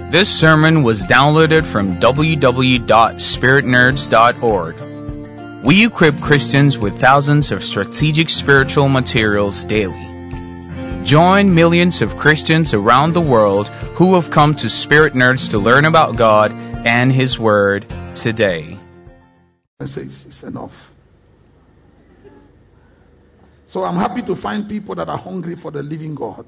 This sermon was downloaded from www.spiritnerds.org. We equip Christians with thousands of strategic spiritual materials daily. Join millions of Christians around the world who have come to Spirit Nerds to learn about God and His Word today. It's enough. So I'm happy to find people that are hungry for the living God.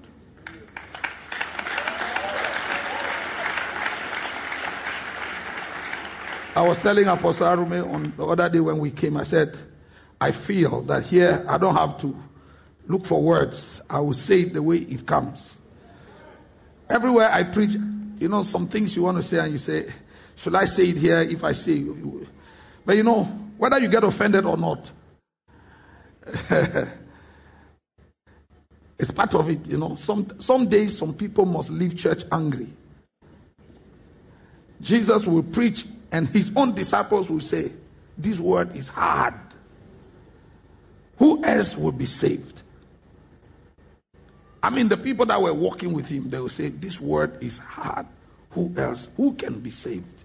I was telling Apostle Arume on the other day when we came, I said, I feel that here I don't have to look for words. I will say it the way it comes. Everywhere I preach, some things you want to say and you say, should I say it here if I say it? But whether you get offended or not, it's part of it, Some days, some people must leave church angry. Jesus will preach and his own disciples will say, this word is hard. Who else will be saved? The people that were walking with him, they will say, this word is hard. Who else? Who can be saved?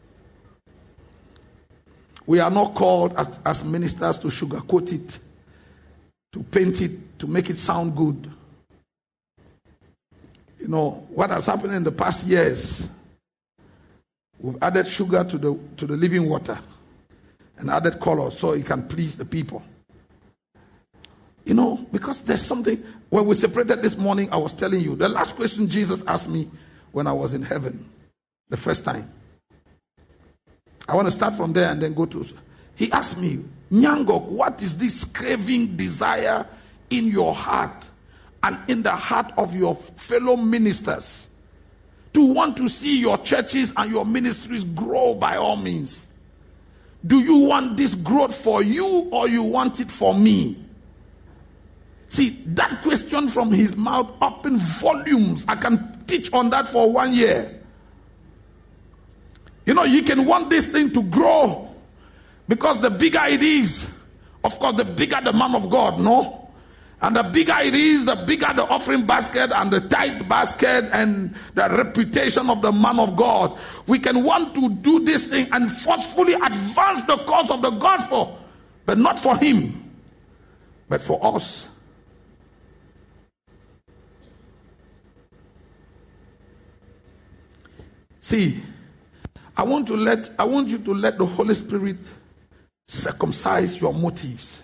We are not called as ministers to sugarcoat it, to paint it, to make it sound good. What has happened in the past years, we've added sugar to the living water and added color so it can please the people. Because there's something. When we separated this morning, I was telling you, the last question Jesus asked me when I was in heaven, the first time. I want to start from there and then go to. He asked me, Nyangok, what is this craving desire in your heart and in the heart of your fellow ministers to want to see your churches and your ministries grow by all means? Do you want this growth for you or you want it for me? See, that question from his mouth opened volumes. I can teach on that for 1 year. You can want this thing to grow because the bigger it is, of course, the bigger the man of God, no? And the bigger it is, the bigger the offering basket and the tithe basket and the reputation of the man of God. We can want to do this thing and forcefully advance the cause of the gospel, but not for him, but for us. See, I want you to let the Holy Spirit circumcise your motives.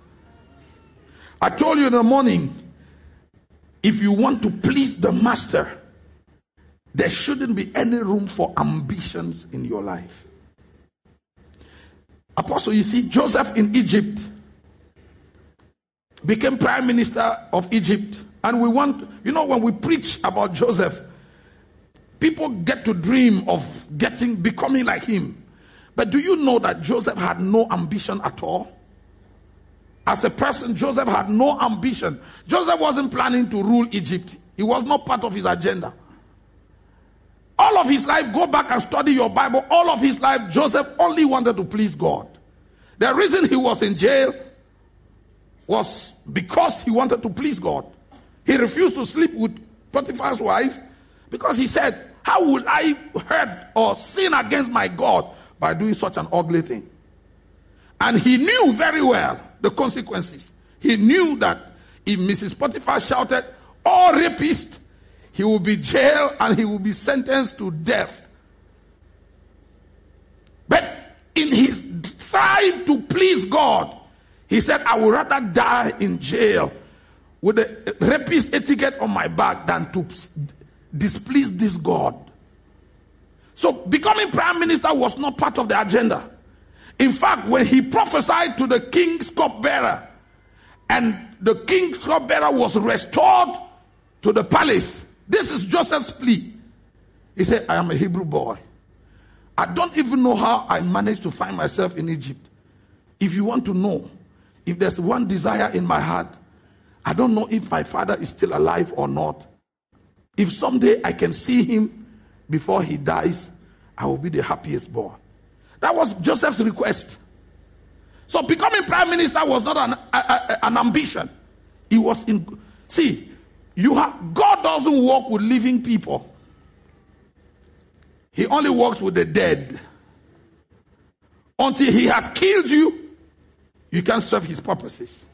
I told you in the morning, if you want to please the master, there shouldn't be any room for ambitions in your life. Apostle, you see, Joseph in Egypt became prime minister of Egypt. And we want, when we preach about Joseph, people get to dream of becoming like him. But do you know that Joseph had no ambition at all? As a person, Joseph had no ambition. Joseph wasn't planning to rule Egypt. It was not part of his agenda. All of his life, go back and study your Bible. All of his life, Joseph only wanted to please God. The reason he was in jail was because he wanted to please God. He refused to sleep with Potiphar's wife because he said, how will I hurt or sin against my God by doing such an ugly thing? And he knew very well the consequences. He knew that if Mrs. Potiphar shouted, "Oh, rapist," he will be jailed and he will be sentenced to death. But in his drive to please God, he said, I would rather die in jail with a rapist etiquette on my back than to displease this God. So becoming prime minister was not part of the agenda. In fact, when he prophesied to the king's cupbearer, and the king's cupbearer was restored to the palace, this is Joseph's plea. He said, I am a Hebrew boy. I don't even know how I managed to find myself in Egypt. If you want to know, if there's one desire in my heart, I don't know if my father is still alive or not. If someday I can see him before he dies, I will be the happiest boy. That was Joseph's request. So becoming prime minister was not an ambition. It was in. See, God doesn't work with living people. He only works with the dead. Until he has killed you, you can't serve his purposes.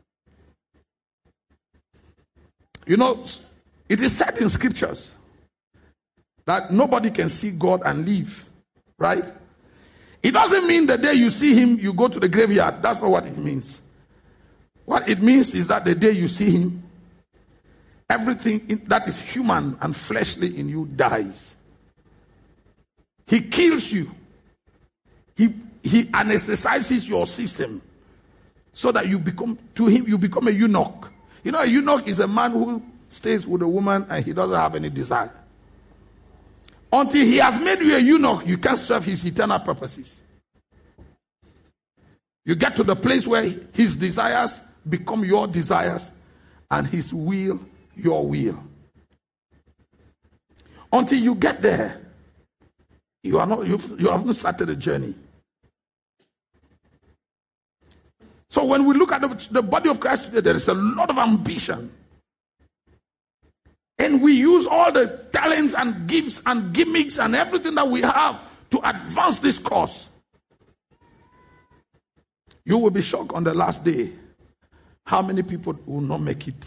You know, it is said in scriptures that nobody can see God and live. Right? It doesn't mean the day you see him, you go to the graveyard. That's not what it means. What it means is that the day you see him, everything that is human and fleshly in you dies. He kills you. He anesthetizes your system so that you become a eunuch. You know, a eunuch is a man who stays with a woman and he doesn't have any desire. Until he has made you a eunuch, you can't serve his eternal purposes. You get to the place where his desires become your desires and his will your will. Until you get there, you have not started a journey. So when we look at the body of Christ today, there is a lot of ambition. And we use all the talents and gifts and gimmicks and everything that we have to advance this cause. You will be shocked on the last day how many people will not make it.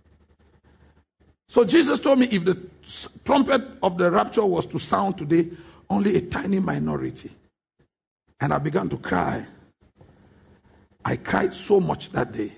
So Jesus told me if the trumpet of the rapture was to sound today, only a tiny minority. And I began to cry. I cried so much that day.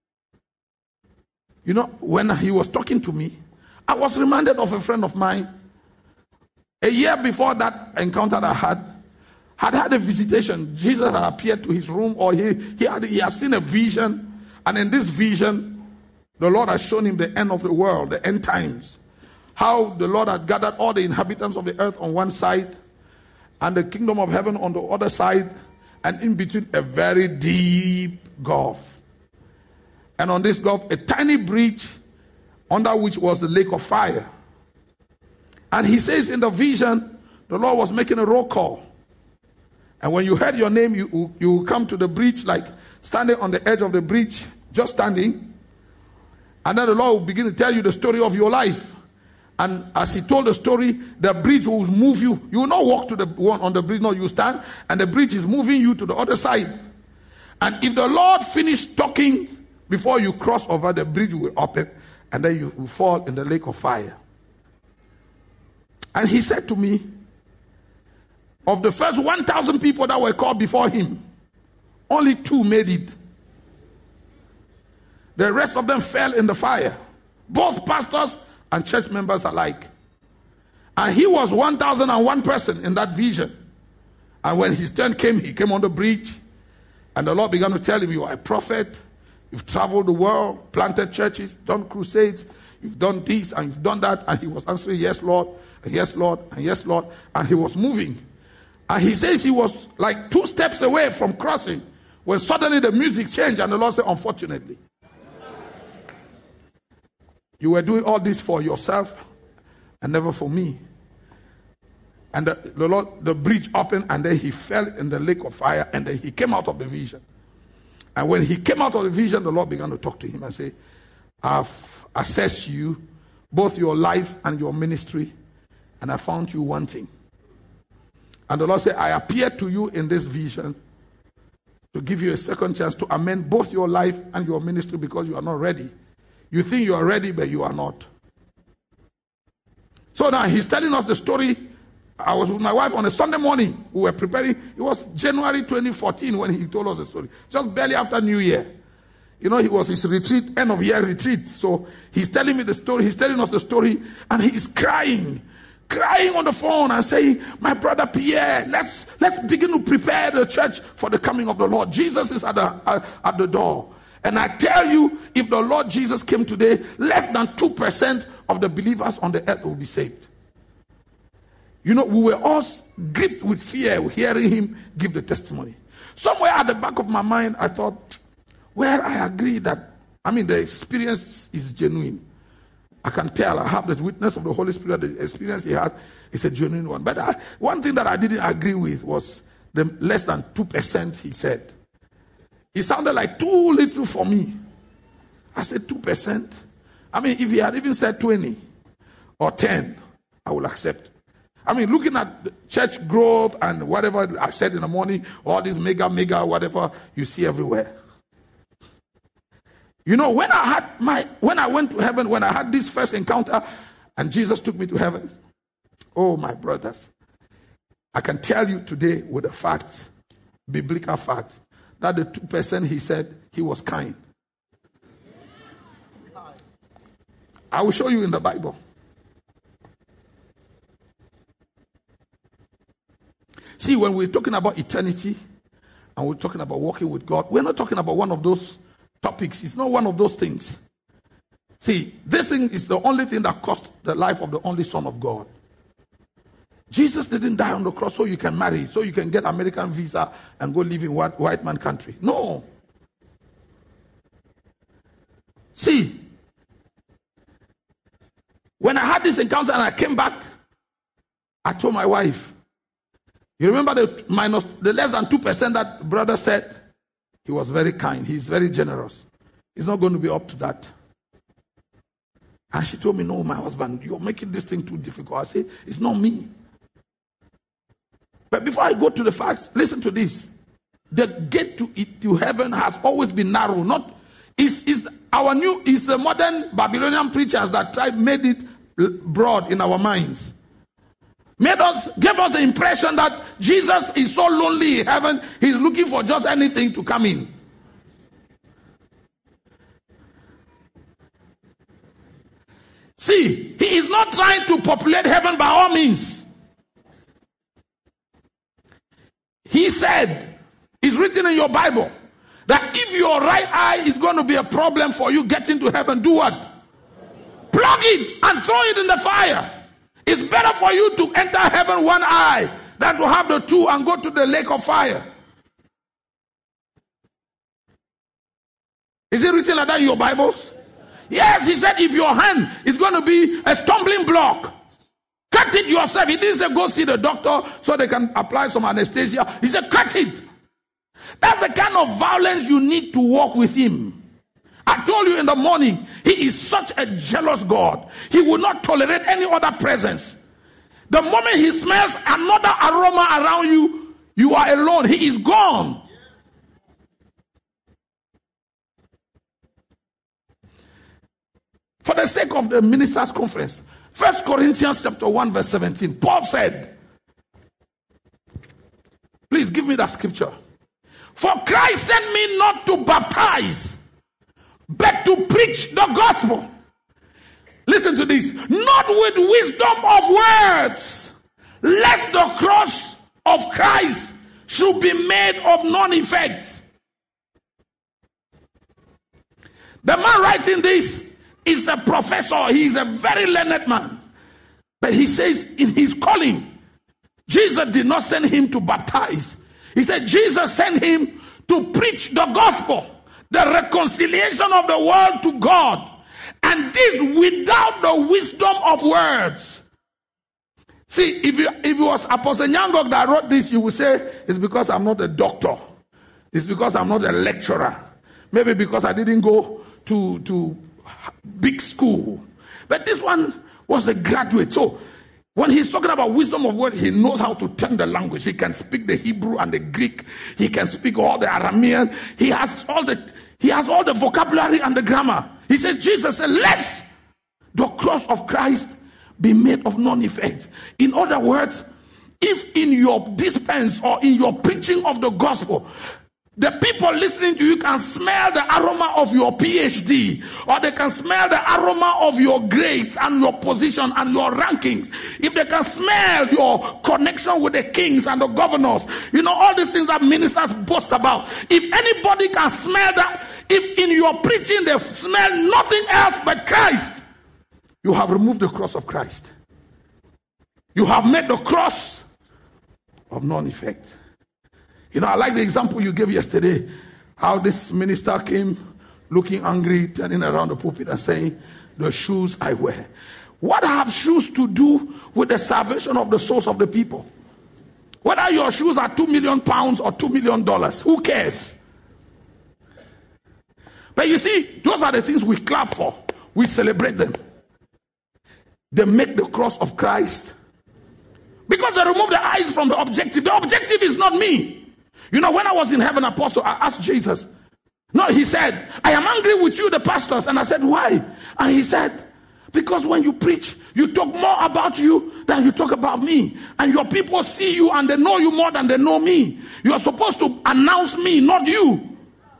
You know, when he was talking to me, I was reminded of a friend of mine. A year before that encounter I had a visitation. Jesus had appeared to his room, or he had seen a vision. And in this vision, the Lord has shown him the end of the world, the end times. How the Lord had gathered all the inhabitants of the earth on one side and the kingdom of heaven on the other side, and in between a very deep gulf. And on this gulf, a tiny bridge under which was the lake of fire. And he says in the vision, the Lord was making a roll call. And when you heard your name, you will come to the bridge, like standing on the edge of the bridge, just standing. And then the Lord will begin to tell you the story of your life. And as he told the story, the bridge will move you. You will not walk to the one on the bridge. No, you stand, and the bridge is moving you to the other side. And if the Lord finished talking before you cross over, the bridge will open, and then you will fall in the lake of fire. And he said to me, of the first 1,000 people that were called before him, only 2 made it. The rest of them fell in the fire. Both pastors and church members alike. And he was 1,001 person in that vision. And when his turn came, he came on the bridge. And the Lord began to tell him, you are a prophet. You've traveled the world, planted churches, done crusades. You've done this and you've done that. And he was answering, yes, Lord, and yes, Lord, and yes, Lord. And he was moving. And he says he was like 2 steps away from crossing when suddenly the music changed and the Lord said, unfortunately, you were doing all this for yourself and never for me. And the bridge opened, and then he fell in the lake of fire, and then he came out of the vision. And when he came out of the vision, the Lord began to talk to him and say, I've assessed you, both your life and your ministry, and I found you wanting. And the Lord said, I appeared to you in this vision to give you a second chance to amend both your life and your ministry because you are not ready. You think you are ready, but you are not. So now he's telling us the story. I was with my wife on a Sunday morning. We were preparing. It was January 2014 when he told us the story. Just barely after New Year. You know, it was his retreat, end of year retreat. So he's telling me the story. He's telling us the story. And he is crying on the phone and saying, my brother Pierre, let's begin to prepare the church for the coming of the Lord. Jesus is at the door. And I tell you, if the Lord Jesus came today, less than 2% of the believers on the earth will be saved. You know, we were all gripped with fear hearing him give the testimony. Somewhere at the back of my mind, I thought, well, I agree that, the experience is genuine. I can tell, I have the witness of the Holy Spirit, the experience he had is a genuine one. But one thing that I didn't agree with was the less than 2% he said. It sounded like too little for me. I said 2%. If he had even said 20 or 10, I will accept. I mean, looking at the church growth and whatever I said in the morning, all this mega, whatever you see everywhere. You know, when I went to heaven, when I had this first encounter and Jesus took me to heaven, oh, my brothers, I can tell you today with the facts, biblical facts, that the 2% he said he was kind. I will show you in the Bible. See, when we're talking about eternity and we're talking about walking with God, we're not talking about one of those topics. It's not one of those things. See, this thing is the only thing that cost the life of the only Son of God. Jesus didn't die on the cross so you can marry, so you can get American visa and go live in white man country. No. See, when I had this encounter and I came back, I told my wife, you remember the less than 2% that brother said? He was very kind. He's very generous. He's not going to be up to that. And she told me, no, my husband, you're making this thing too difficult. I said, it's not me. But before I go to the facts, listen to this. The gate to heaven has always been narrow. It's the modern Babylonian preachers that made it broad in our minds. Gave us the impression that Jesus is so lonely in heaven, he's looking for just anything to come in. See, he is not trying to populate heaven by all means. He said, it's written in your Bible, that if your right eye is going to be a problem for you getting to heaven, do what? Plug it and throw it in the fire. It's better for you to enter heaven one eye than to have the two and go to the lake of fire. Is it written like that in your Bibles? Yes, he said if your hand is going to be a stumbling block, cut it yourself. He didn't say go see the doctor so they can apply some anesthesia. He said cut it. That's the kind of violence you need to walk with him. I told you in the morning, he is such a jealous God. He will not tolerate any other presence. The moment he smells another aroma around you, you are alone. He is gone. For the sake of the ministers' conference, 1 Corinthians chapter 1 verse 17, Paul said, please give me that scripture. For Christ sent me not to baptize, but to preach the gospel. Listen to this. Not with wisdom of words, lest the cross of Christ should be made of none effect. The man writing this is a professor. He is a very learned man. But he says in his calling, Jesus did not send him to baptize. He said Jesus sent him to preach the gospel, the reconciliation of the world to God, and this without the wisdom of words. See, if it was Apostle Nyangok that wrote this, you would say it's because I'm not a doctor. It's because I'm not a lecturer. Maybe because I didn't go to big school. But this one was a graduate. So when he's talking about wisdom of words, he knows how to turn the language. He can speak the Hebrew and the Greek. He can speak all the Aramean. He has all the vocabulary and the grammar. He said, Jesus said, lest the cross of Christ be made of none effect. In other words, if in your dispense or in your preaching of the gospel, the people listening to you can smell the aroma of your PhD, or they can smell the aroma of your grades and your position and your rankings. If they can smell your connection with the kings and the governors, you know, all these things that ministers boast about. If anybody can smell that, if in your preaching they smell nothing else but Christ, you have removed the cross of Christ. You have made the cross of none effect. You know, I like the example you gave yesterday, how this minister came looking angry, turning around the pulpit and saying, the shoes I wear. What have shoes to do with the salvation of the souls of the people? Whether your shoes are £2 million or $2 million, who cares? But you see, those are the things we clap for. We celebrate them. They make the cross of Christ Because they remove the eyes from the objective. The objective is not me. You know, when I was in heaven, Apostle, I asked Jesus. No, he said, I am angry with you, the pastors. And I said, why? And he said, because when you preach, you talk more about you than you talk about me. And your people see you and they know you more than they know me. You are supposed to announce me, not you.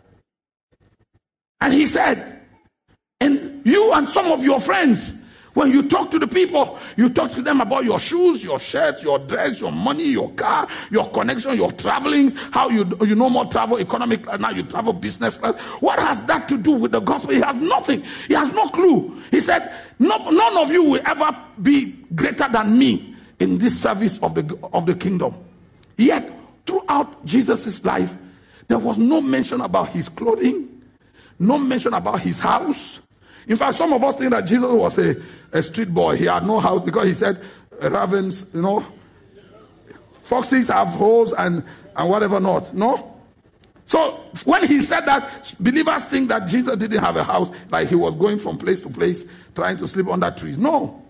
And he said, and you and some of your friends, when you talk to the people, you talk to them about your shoes, your shirts, your dress, your money, your car, your connection, your traveling, how you no more travel economic class, now you travel business class. What has that to do with the gospel? He has nothing. He has no clue. He said, none of you will ever be greater than me in this service of the kingdom. Yet, throughout Jesus' life, there was no mention about his clothing, no mention about his house. In fact, some of us think that Jesus was a street boy. He had no house because he said ravens, foxes have holes and whatever not. No? So when he said that, believers think that Jesus didn't have a house, like he was going from place to place trying to sleep under trees. No.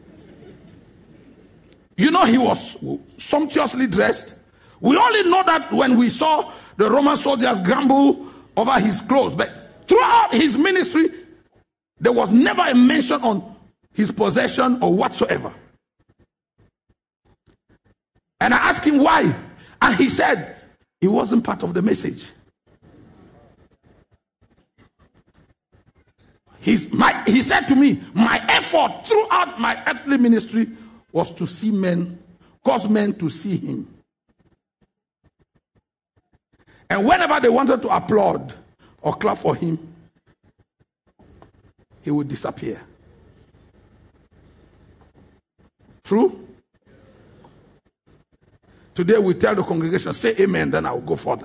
He was sumptuously dressed. We only know that when we saw the Roman soldiers grumble over his clothes. But throughout his ministry, there was never a mention on his possession or whatsoever. And I asked him why. And he said, it wasn't part of the message. He said to me, my effort throughout my earthly ministry was to see men, cause men to see him. And whenever they wanted to applaud or clap for him, he would disappear. True? Today we tell the congregation, say amen, then I will go further.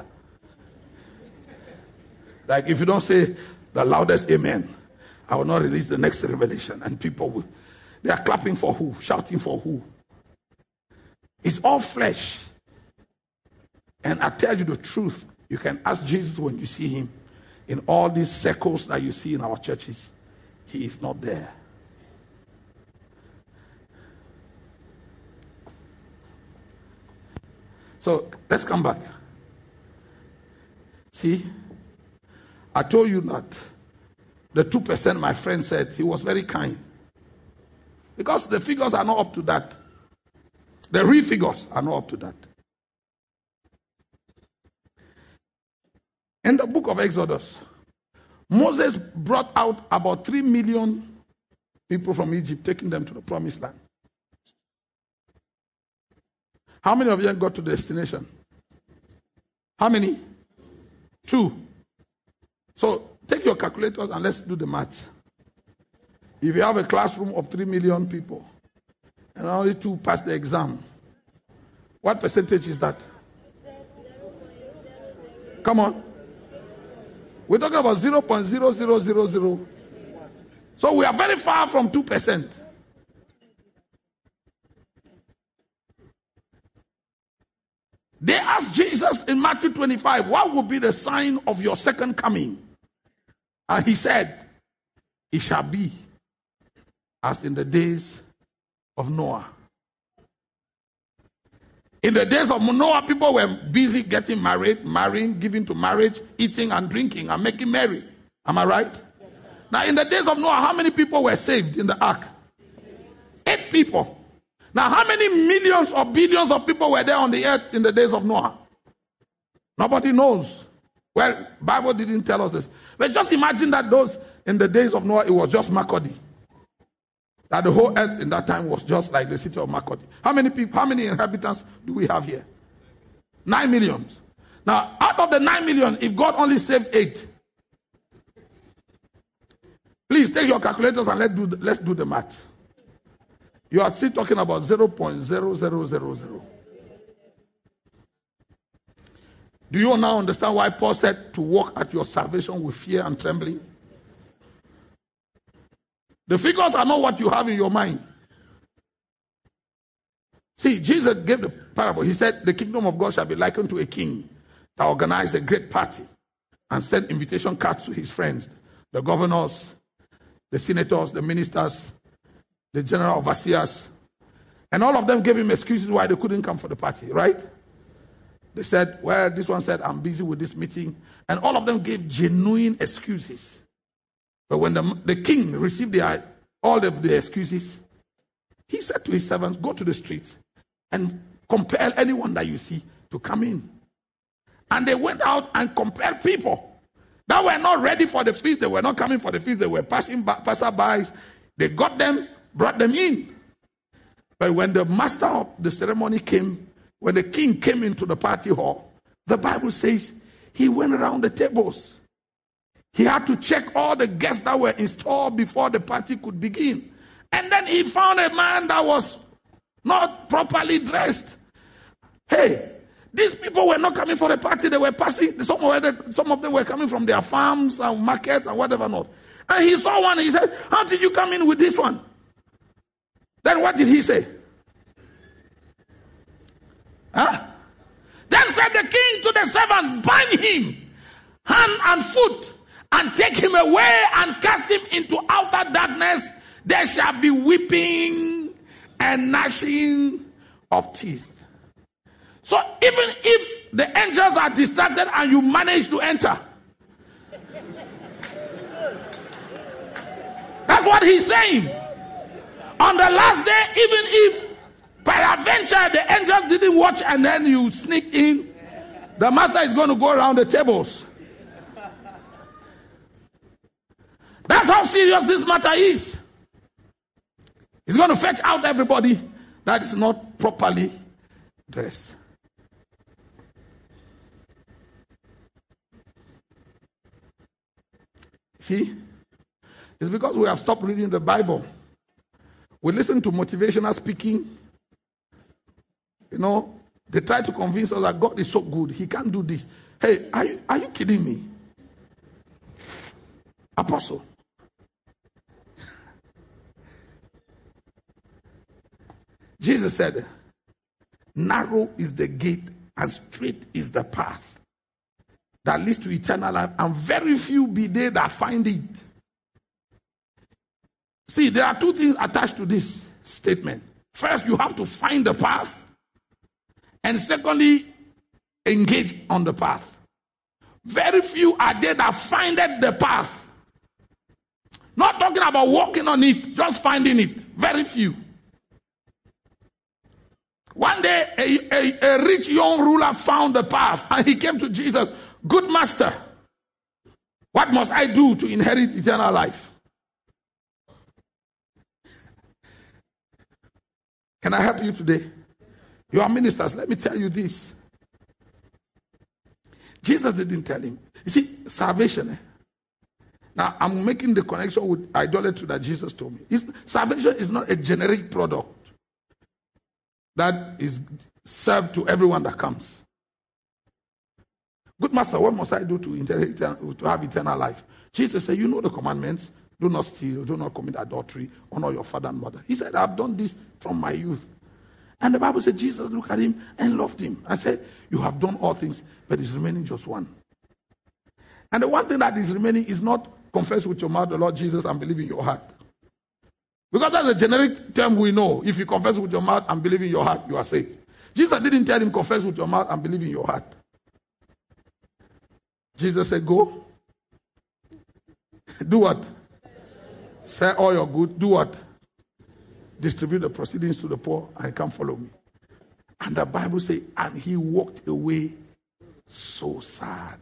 Like if you don't say the loudest amen, I will not release the next revelation. And people will. They are clapping for who? Shouting for who? It's all flesh. And I tell you the truth, you can ask Jesus when you see him in all these circles that you see in our churches. He is not there. So let's come back. See, I told you that the 2% my friend said, he was very kind. Because the figures are not up to that. The real figures are not up to that. In the book of Exodus, Moses brought out about 3 million people from Egypt, taking them to the promised land. How many of them got to the destination? How many? 2. So take your calculators and let's do the math. If you have a classroom of 3 million people and only 2 pass the exam, what percentage is that? Come on. We're talking about 0.0000. So we are very far from 2%. They asked Jesus in Matthew 25, what will be the sign of your second coming? And he said, it shall be as in the days of Noah. In the days of Noah, people were busy getting married, marrying, giving to marriage, eating and drinking and making merry. Am I right? Yes, now, in the days of Noah, how many people were saved in the ark? 8 people. Now, how many millions or billions of people were there on the earth in the days of Noah? Nobody knows. Well, Bible didn't tell us this. But just imagine that those in the days of Noah, it was just Makurdi. That the whole earth in that time was just like the city of Makurdi. How many people, how many inhabitants do we have here? 9 million. Now, out of the 9 million, if God only saved 8, please take your calculators and let's do the math. You are still talking about 0.0000. Do you now understand why Paul said to walk at your salvation with fear and trembling? The figures are not what you have in your mind. See, Jesus gave the parable. He said, the kingdom of God shall be likened to a king that organized a great party and sent invitation cards to his friends, the governors, the senators, the ministers, the general overseers. And all of them gave him excuses why they couldn't come for the party, right? They said, well, this one said, I'm busy with this meeting. And all of them gave genuine excuses. But when the king received all of the excuses, he said to his servants, go to the streets and compel anyone that you see to come in. And they went out and compelled people that were not ready for the feast. They were not coming for the feast. They were passerbys. They got them, brought them in. But when the master of the ceremony came, when the king came into the party hall, the Bible says he went around the tables. He had to check all the guests that were installed before the party could begin. And then he found a man that was not properly dressed. Hey, these people were not coming for the party. They were passing. Some of them were coming from their farms and markets and whatever not. And he saw one and he said, how did you come in with this one? Then what did he say? Then said the king to the servant, bind him hand and foot and take him away and cast him into outer darkness. There shall be weeping and gnashing of teeth. So even if the angels are distracted and you manage to enter, that's what he's saying. On the last day, even if peradventure the angels didn't watch and then you sneak in, the master is going to go around the tables. That's how serious this matter is. He's going to fetch out everybody that is not properly dressed. See? It's because we have stopped reading the Bible. We listen to motivational speaking. You know, they try to convince us that God is so good. He can't do this. Hey, are you kidding me? Apostle. Jesus said, narrow is the gate and straight is the path that leads to eternal life, and very few be they that find it. See, there are two things attached to this statement. First, you have to find the path. And secondly, engage on the path. Very few are there that findeth the path. Not talking about walking on it, just finding it. Very few. One day, a rich young ruler found the path and he came to Jesus. Good master, what must I do to inherit eternal life? Can I help you today? You are ministers. Let me tell you this. Jesus didn't tell him. You see, salvation. Now, I'm making the connection with idolatry that Jesus told me. Salvation is not a generic product that is served to everyone that comes. Good master, what must I do to have eternal life? Jesus said, you know the commandments. Do not steal, do not commit adultery, honor your father and mother. He said, I've done this from my youth. And the Bible said, Jesus looked at him and loved him. I said, you have done all things, but it's remaining just one. And the one thing that is remaining is not confess with your mouth the Lord Jesus and believe in your heart. Because that's a generic term we know. If you confess with your mouth and believe in your heart, you are saved. Jesus didn't tell him confess with your mouth and believe in your heart. Jesus said, go. Do what? Sell all your goods. Do what? Distribute the proceedings to the poor and come follow me. And the Bible says, and he walked away so sad.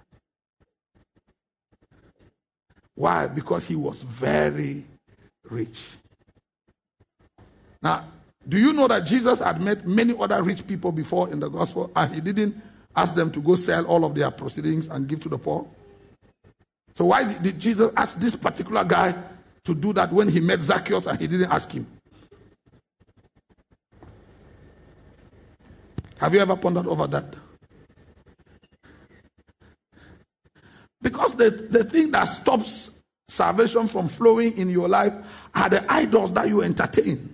Why? Because he was very rich. Now, do you know that Jesus had met many other rich people before in the gospel and he didn't ask them to go sell all of their proceedings and give to the poor? So why did Jesus ask this particular guy to do that when he met Zacchaeus and he didn't ask him? Have you ever pondered over that? Because the thing that stops salvation from flowing in your life are the idols that you entertain.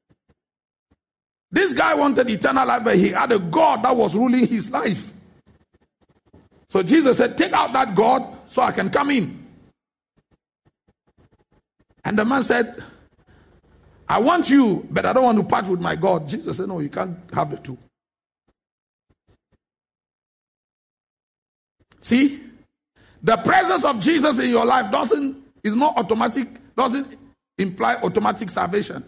This guy wanted eternal life, but he had a God that was ruling his life. So Jesus said, take out that God so I can come in. And the man said, I want you, but I don't want to part with my God. Jesus said, no, you can't have the two. See, the presence of Jesus in your life doesn't imply automatic salvation.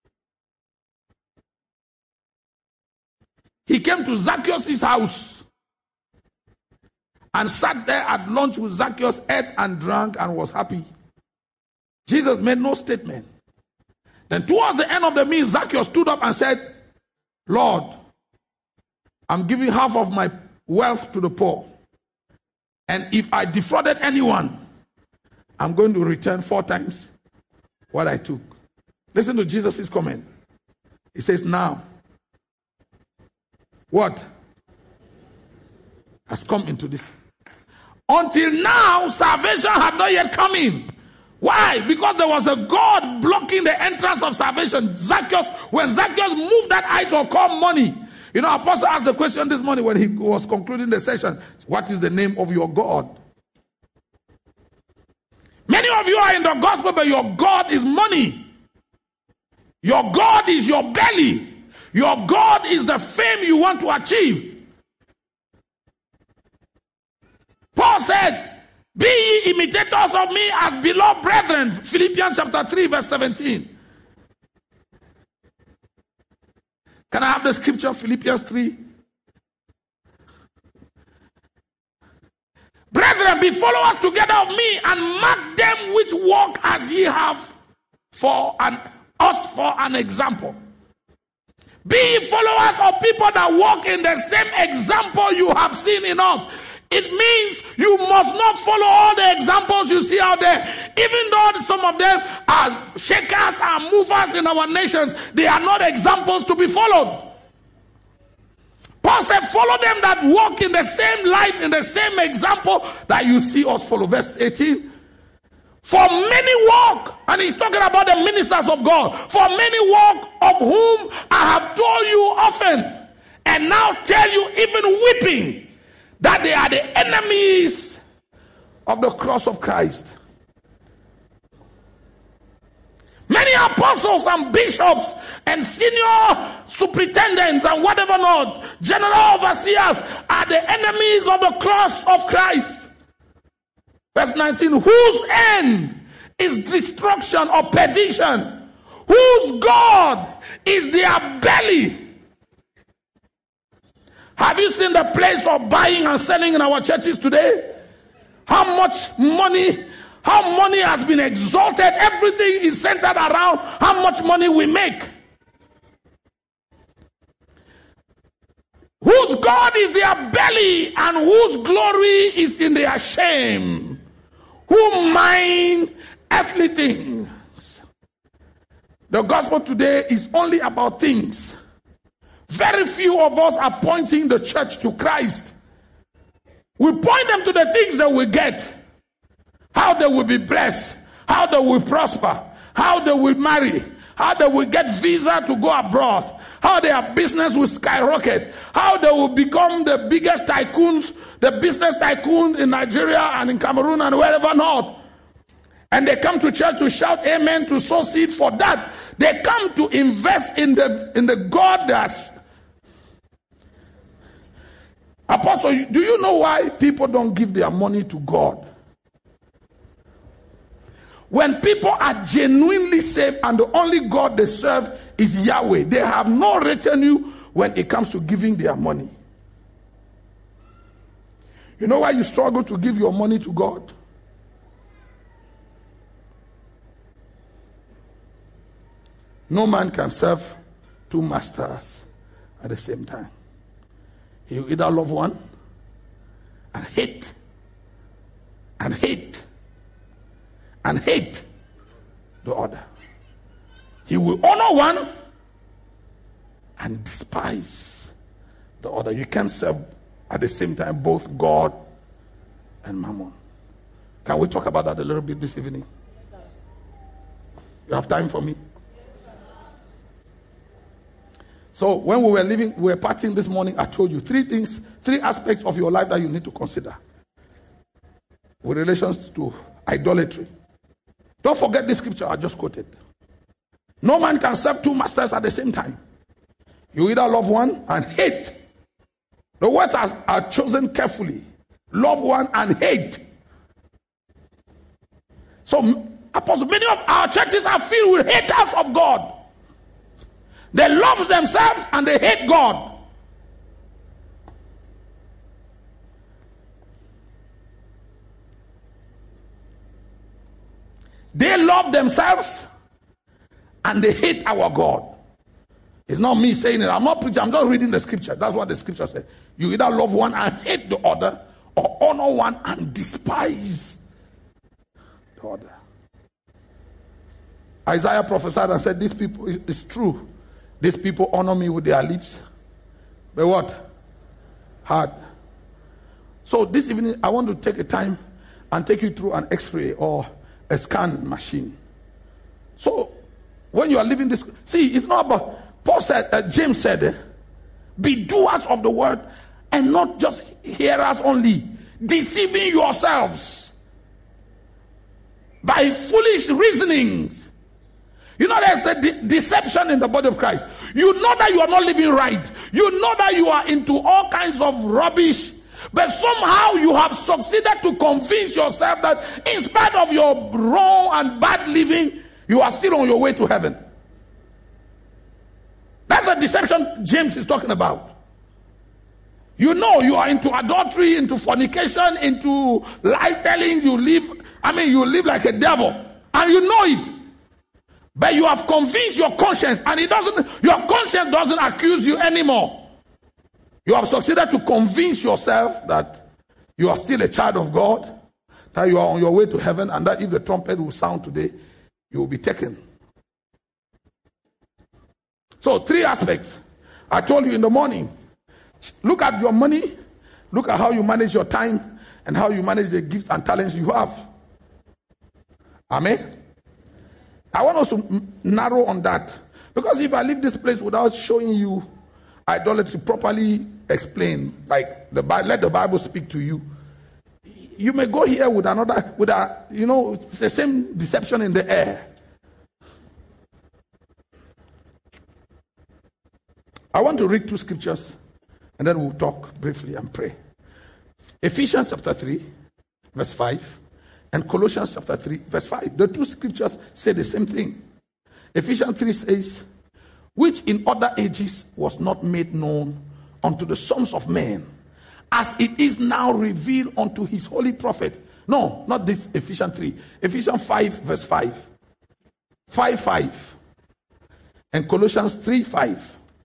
He came to Zacchaeus' house and sat there at lunch with Zacchaeus, ate and drank and was happy. Jesus made no statement. Then towards the end of the meal, Zacchaeus stood up and said, Lord, I'm giving half of my wealth to the poor. And if I defrauded anyone, I'm going to return 4 times what I took. Listen to Jesus' comment. He says, now, what has come into this? Until now, salvation had not yet come in. Why? Because there was a God blocking the entrance of salvation. Zacchaeus, when Zacchaeus moved that idol called money, you know, Apostle asked the question this morning when he was concluding the session, what is the name of your God? Many of you are in the gospel, but your God is money. Your God is your belly. Your God is the fame you want to achieve. Paul said, be ye imitators of me as beloved brethren. Philippians chapter 3 verse 17. Can I have the scripture? Philippians 3. Brethren, be followers together of me, and mark them which walk as ye have us for an example. Be ye followers of people that walk in the same example you have seen in us. It means you must not follow all the examples you see out there. Even though some of them are shakers and movers in our nations, they are not examples to be followed. Paul said, follow them that walk in the same light, in the same example that you see us follow. Verse 18. For many walk, and he's talking about the ministers of God. For many walk, of whom I have told you often, and now tell you even weeping, that they are the enemies of the cross of Christ. Many apostles and bishops and senior superintendents and whatever not, general overseers, are the enemies of the cross of Christ. Verse 19, whose end is destruction or perdition, whose God is their belly. Have you seen the place of buying and selling in our churches today? How much money has been exalted. Everything is centered around how much money we make. Whose God is their belly and whose glory is in their shame. Who mind earthly things. The gospel today is only about things. Very few of us are pointing the church to Christ. We point them to the things that we get. How they will be blessed. How they will prosper. How they will marry. How they will get visa to go abroad. How their business will skyrocket. How they will become the biggest tycoons, the business tycoon in Nigeria and in Cameroon and wherever not. And they come to church to shout amen, to sow seed for that. They come to invest in the God that's... Apostle, do you know why people don't give their money to God? When people are genuinely saved and the only God they serve is Yahweh, they have no retinue when it comes to giving their money. You know why you struggle to give your money to God? No man can serve 2 masters at the same time. He will either love one and hate and hate and hate the other. He will honor one and despise the other. You can't serve at the same time both God and Mammon. Can we talk about that a little bit this evening? You have time for me? So when we were partying this morning, I told you 3 aspects of your life that you need to consider with relations to idolatry. Don't forget this scripture I just quoted. No man can serve two masters at the same time. You either love one and hate. The words are chosen carefully. Love one and hate. So, Apostle, many of our churches are filled with haters of God. They love themselves and they hate God. They love themselves and they hate our God. It's not me saying it. I'm not preaching. I'm just reading the scripture. That's what the scripture says. You either love one and hate the other, or honor one and despise the other. Isaiah prophesied and said, these people, it's true. These people honor me with their lips. But what? Heart. So this evening, I want to take a time and take you through an x-ray or a scan machine. So when you are living this, see, it's not about, Paul said, James said, be doers of the word and not just hearers only, deceiving yourselves by foolish reasonings. You know, there's a deception in the body of Christ. You know that you are not living right. You know that you are into all kinds of rubbish. But somehow you have succeeded to convince yourself that in spite of your wrong and bad living, you are still on your way to heaven. That's a deception James is talking about. You know you are into adultery, into fornication, into lie telling. You live like a devil. And you know it. But you have convinced your conscience, and your conscience doesn't accuse you anymore. You have succeeded to convince yourself that you are still a child of God, that you are on your way to heaven, and that if the trumpet will sound today, you will be taken. So 3 aspects. I told you in the morning. Look at your money, look at how you manage your time, and how you manage the gifts and talents you have. Amen. I want us to narrow on that. Because if I leave this place without showing you idolatry properly explained, like let the Bible speak to you, you may go here with it's the same deception in the air. I want to read 2 scriptures and then we'll talk briefly and pray. Ephesians chapter 3, verse 5. And Colossians chapter 3, verse 5. The 2 scriptures say the same thing. Ephesians 3 says, which in other ages was not made known unto the sons of men, as it is now revealed unto his holy prophet. No, not this Ephesians 3. Ephesians 5, verse 5. 5:5. And Colossians 3:5.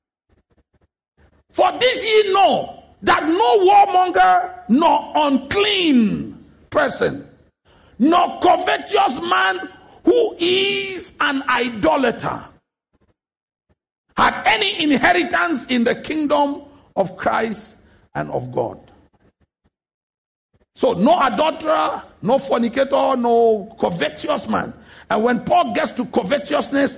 For this ye know, that no warmonger, nor unclean person, nor covetous man who is an idolater had any inheritance in the kingdom of Christ and of God. So no adulterer, no fornicator, no covetous man. And when Paul gets to covetousness,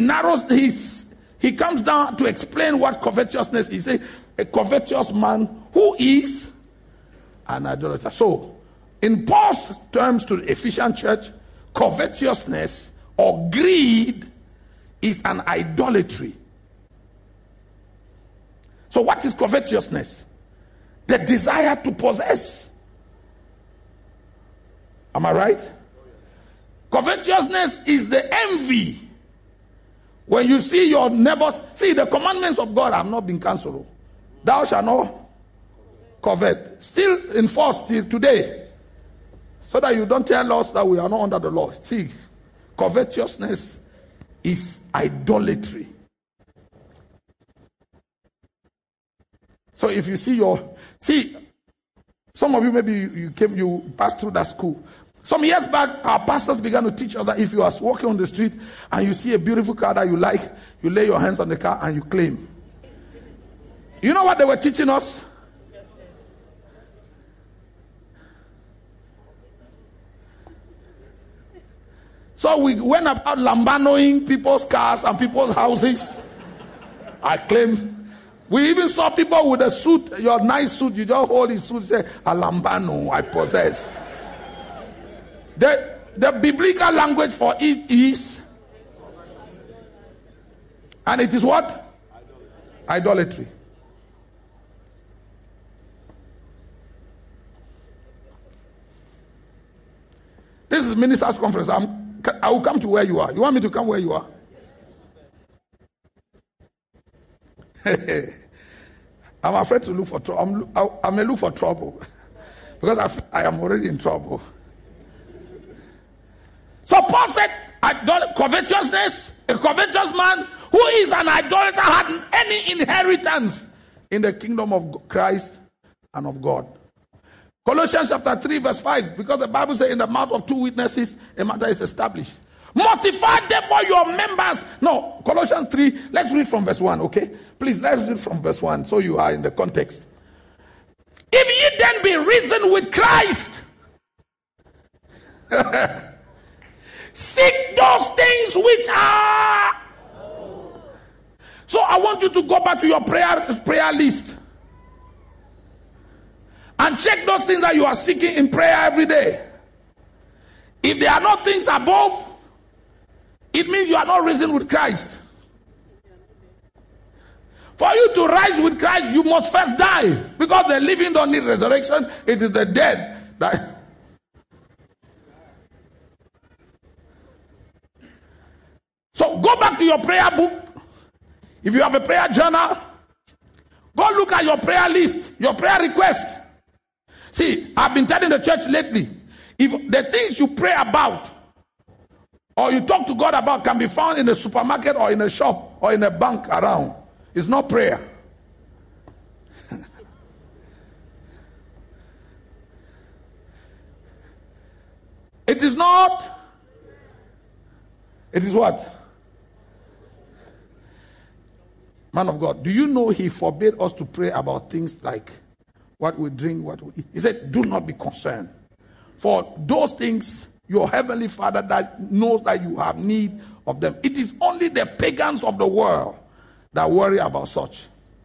he comes down to explain what covetousness is. He says, a covetous man who is an idolater. So in Paul's terms to the Ephesian church, covetousness or greed is an idolatry. So what is covetousness? The desire to possess. Am I right? Covetousness is the envy. When you see your neighbors, see the commandments of God have not been cancelled. Thou shalt not covet. Still in force till today. So that you don't tell us that we are not under the law. See, covetousness is idolatry. So if you see some of you maybe you passed through that school. Some years back, our pastors began to teach us that if you are walking on the street and you see a beautiful car that you like, you lay your hands on the car and you claim. You know what they were teaching us? So we went about lambanoing people's cars and people's houses. I claim. We even saw people with a suit, your nice suit, you just hold his suit and say, a lambano, I possess. The biblical language for it is And it is what? Idolatry. This is ministers' conference. I will come to where you are. You want me to come where you are? I'm afraid to look for trouble. I may look for trouble because I am already in trouble. So Paul said, covetousness, a covetous man who is an idolater had any inheritance in the kingdom of Christ and of God. Colossians chapter 3 verse 5, because the Bible says in the mouth of two witnesses a matter is established. Mortify therefore your members. No, Colossians 3, let's read from verse 1, okay? Please, let's read from verse 1 so you are in the context. If ye then be risen with Christ, seek those things which are. So I want you to go back to your prayer list and check those things that you are seeking in prayer every day. If there are not things above, it means you are not risen with Christ. For you to rise with Christ, you must first die. Because the living don't need resurrection. It is the dead that. So go back to your prayer book. If you have a prayer journal, go look at your prayer list, your prayer request. See, I've been telling the church lately, if the things you pray about or you talk to God about can be found in a supermarket or in a shop or in a bank around, it's not prayer. It is not. It is what? Man of God, do you know he forbade us to pray about things like what we drink, what we eat? He said, do not be concerned. For those things, your heavenly Father that knows that you have need of them. It is only the pagans of the world that worry about such.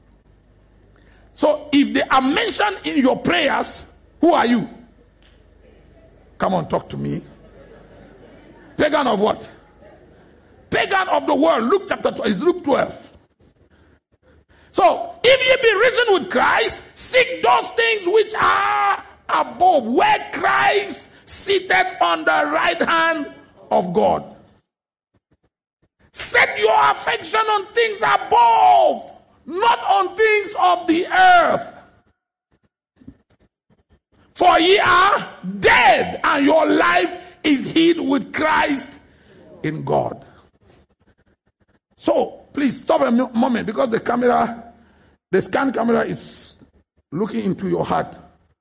So if they are mentioned in your prayers, who are you? Come on, talk to me. Pagan of what? Pagan of the world. Luke chapter 12. It's Luke 12. So, if ye be risen with Christ, seek those things which are above, where Christ seated on the right hand of God. Set your affection on things above, not on things of the earth. For ye are dead, and your life is hid with Christ in God. So, please stop a moment, because the scan camera is looking into your heart.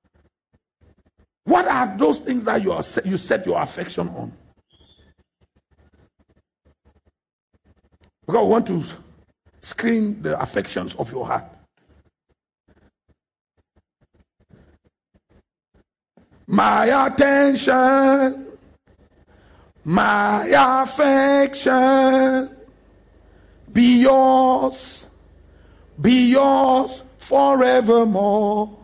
What are those things that you set your affection on? Because we want to screen the affections of your heart. My attention, my affection, be yours forevermore.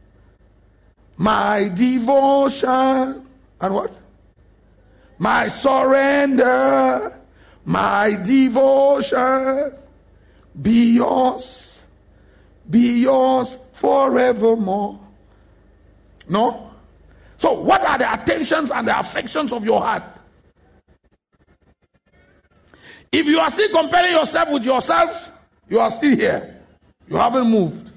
My devotion, and what? My surrender, my devotion, be yours forevermore. No? So what are the attentions and the affections of your heart? If you are still comparing yourself with yourselves, you are still here. You haven't moved.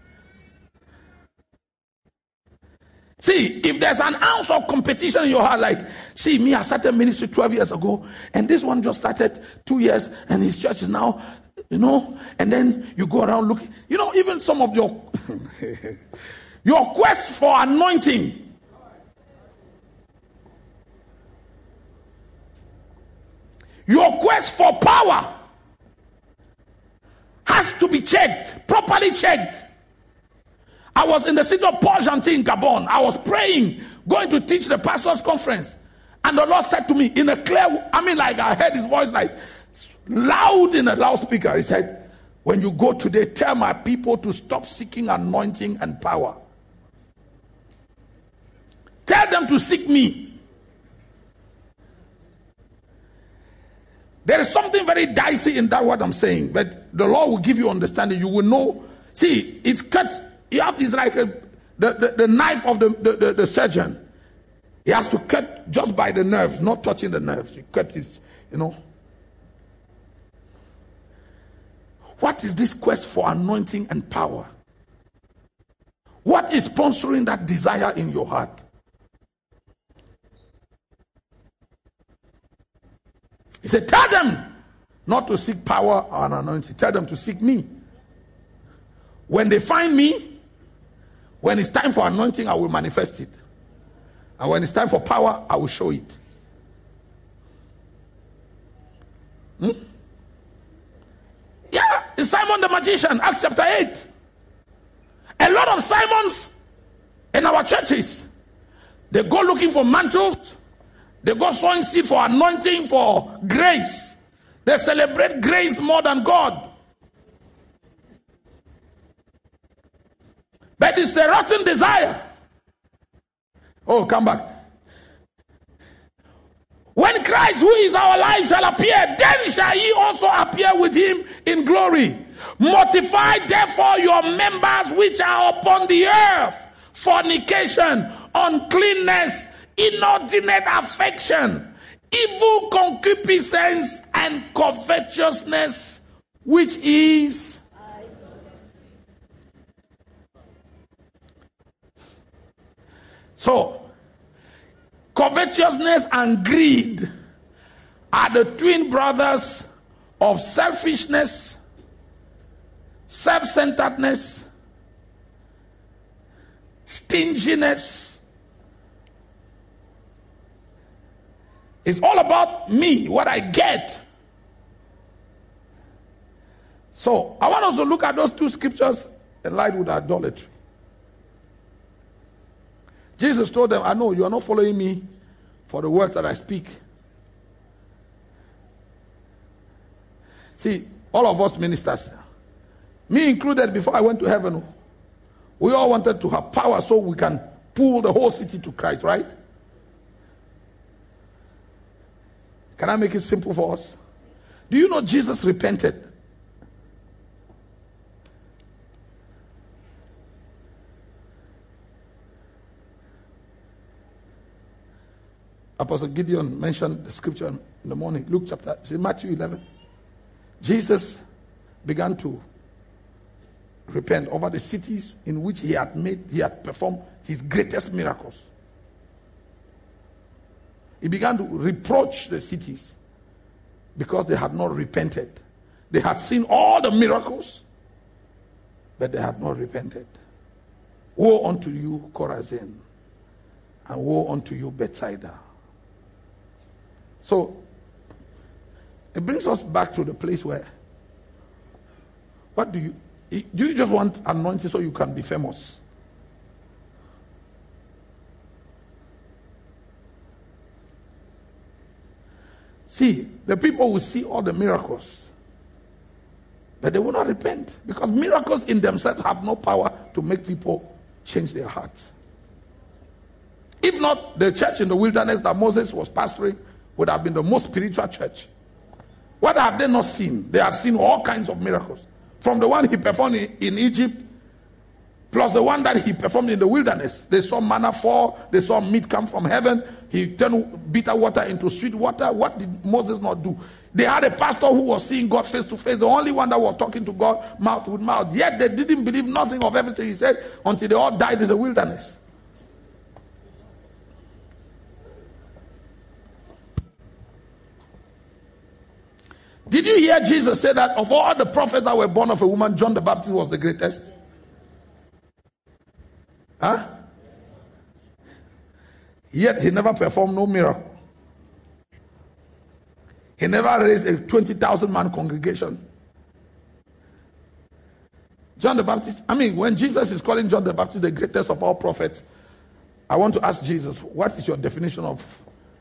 See, if there's an ounce of competition in your heart, like, see, me, I started ministry 12 years ago, and this one just started 2 years, and his church is now, and then you go around looking, even some of your quest for anointing, your quest for power has to be checked, properly checked. I was in the city of Port-Gentil in Gabon. I was praying, going to teach the pastors' conference. And the Lord said to me in a clear, I heard his voice like loud in a loudspeaker. He said, when you go today, tell my people to stop seeking anointing and power. Tell them to seek me. There is something very dicey in that what I'm saying, but the Lord will give you understanding. You will know. See, it's cut. It's like the knife of the surgeon. He has to cut just by the nerves, not touching the nerves. You cut his, What is this quest for anointing and power? What is sponsoring that desire in your heart? He said, tell them not to seek power and anointing. Tell them to seek me. When they find me, when it's time for anointing, I will manifest it. And when it's time for power, I will show it. Yeah, it's Simon the magician, Acts chapter 8. A lot of Simons in our churches, they go looking for mantles. They go sowing seed for anointing, for grace. They celebrate grace more than God. But it's a rotten desire. Oh, come back. When Christ, who is our life, shall appear, then shall ye also appear with him in glory. Mortify therefore your members which are upon the earth: fornication, uncleanness, inordinate affection, evil concupiscence, and covetousness, which is so. Covetousness and greed are the twin brothers of selfishness, self-centeredness, stinginess. It's all about me, what I get. So I want us to look at those two scriptures in light with idolatry. Jesus told them, I know you are not following me for the words that I speak. See, all of us ministers, me included, before I went to heaven, we all wanted to have power so we can pull the whole city to Christ, right? Can I make it simple for us? Do you know Jesus repented? Apostle Gideon mentioned the scripture in the morning, Luke chapter, Matthew 11. Jesus began to repent over the cities in which he had performed his greatest miracles. He began to reproach the cities because they had not repented. They had seen all the miracles, but they had not repented. Woe unto you, Chorazin, and woe unto you, Bethsaida. So, it brings us back to the place where, do you just want anointing so you can be famous? See, the people will see all the miracles, but they will not repent, because miracles in themselves have no power to make people change their hearts. If not, the church in the wilderness that Moses was pastoring would have been the most spiritual church. What have they not seen? They have seen all kinds of miracles. From the one he performed in Egypt, plus the one that he performed in the wilderness. They saw manna fall, they saw meat come from heaven, he turned bitter water into sweet water. What did Moses not do? They had a pastor who was seeing God face to face, the only one that was talking to God mouth with mouth. Yet they didn't believe nothing of everything he said until they all died in the wilderness. Did you hear Jesus say that of all the prophets that were born of a woman, John the Baptist was the greatest? Huh? Yet he never performed no miracle. He never raised a 20,000 man congregation. John the Baptist, when Jesus is calling John the Baptist the greatest of all prophets, I want to ask Jesus, what is your definition of...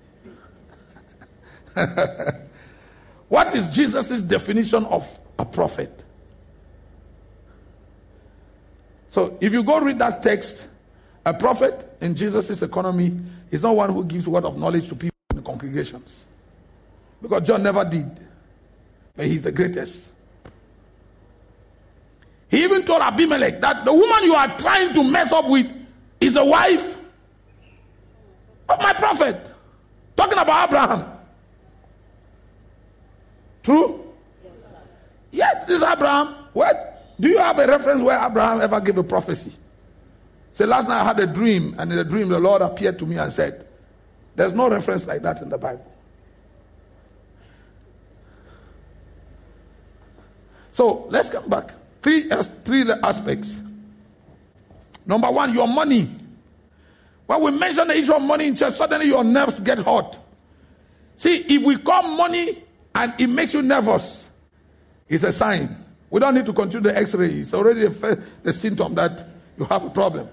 What is Jesus' definition of a prophet? So if you go read that text, a prophet in Jesus' economy is not one who gives word of knowledge to people in the congregations. Because John never did. but he's the greatest. He even told Abimelech that the woman you are trying to mess up with is the wife of my prophet. Talking about Abraham. True? Yes, this is Abraham. What? Do you have a reference where Abraham ever gave a prophecy? Say, last night I had a dream, and in the dream the Lord appeared to me and said, there's no reference like that in the Bible. So let's come back. Three aspects. Number one, your money. When we mention the issue of money in church, suddenly your nerves get hot. See, if we call money and it makes you nervous, it's a sign. We don't need to continue the x-ray. It's already the symptom that you have a problem.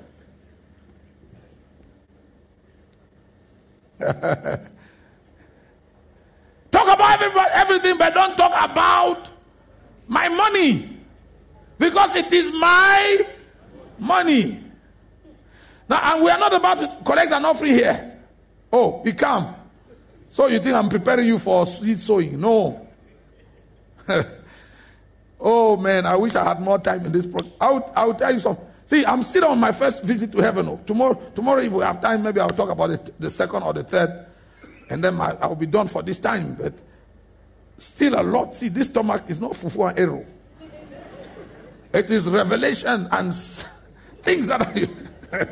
Talk about everything, but don't talk about my money. Because it is my money. Now, and we are not about to collect an offering here. Oh, be calm. So you think I'm preparing you for seed sowing? No. Oh man, I wish I had more time in this program. I'll tell you something. See, I'm still on my first visit to heaven. Oh. Tomorrow if we have time, maybe I'll talk about the second or the third. And then I'll be done for this time. But still a lot. See, this stomach is not fufu and arrow. It is revelation and things that are...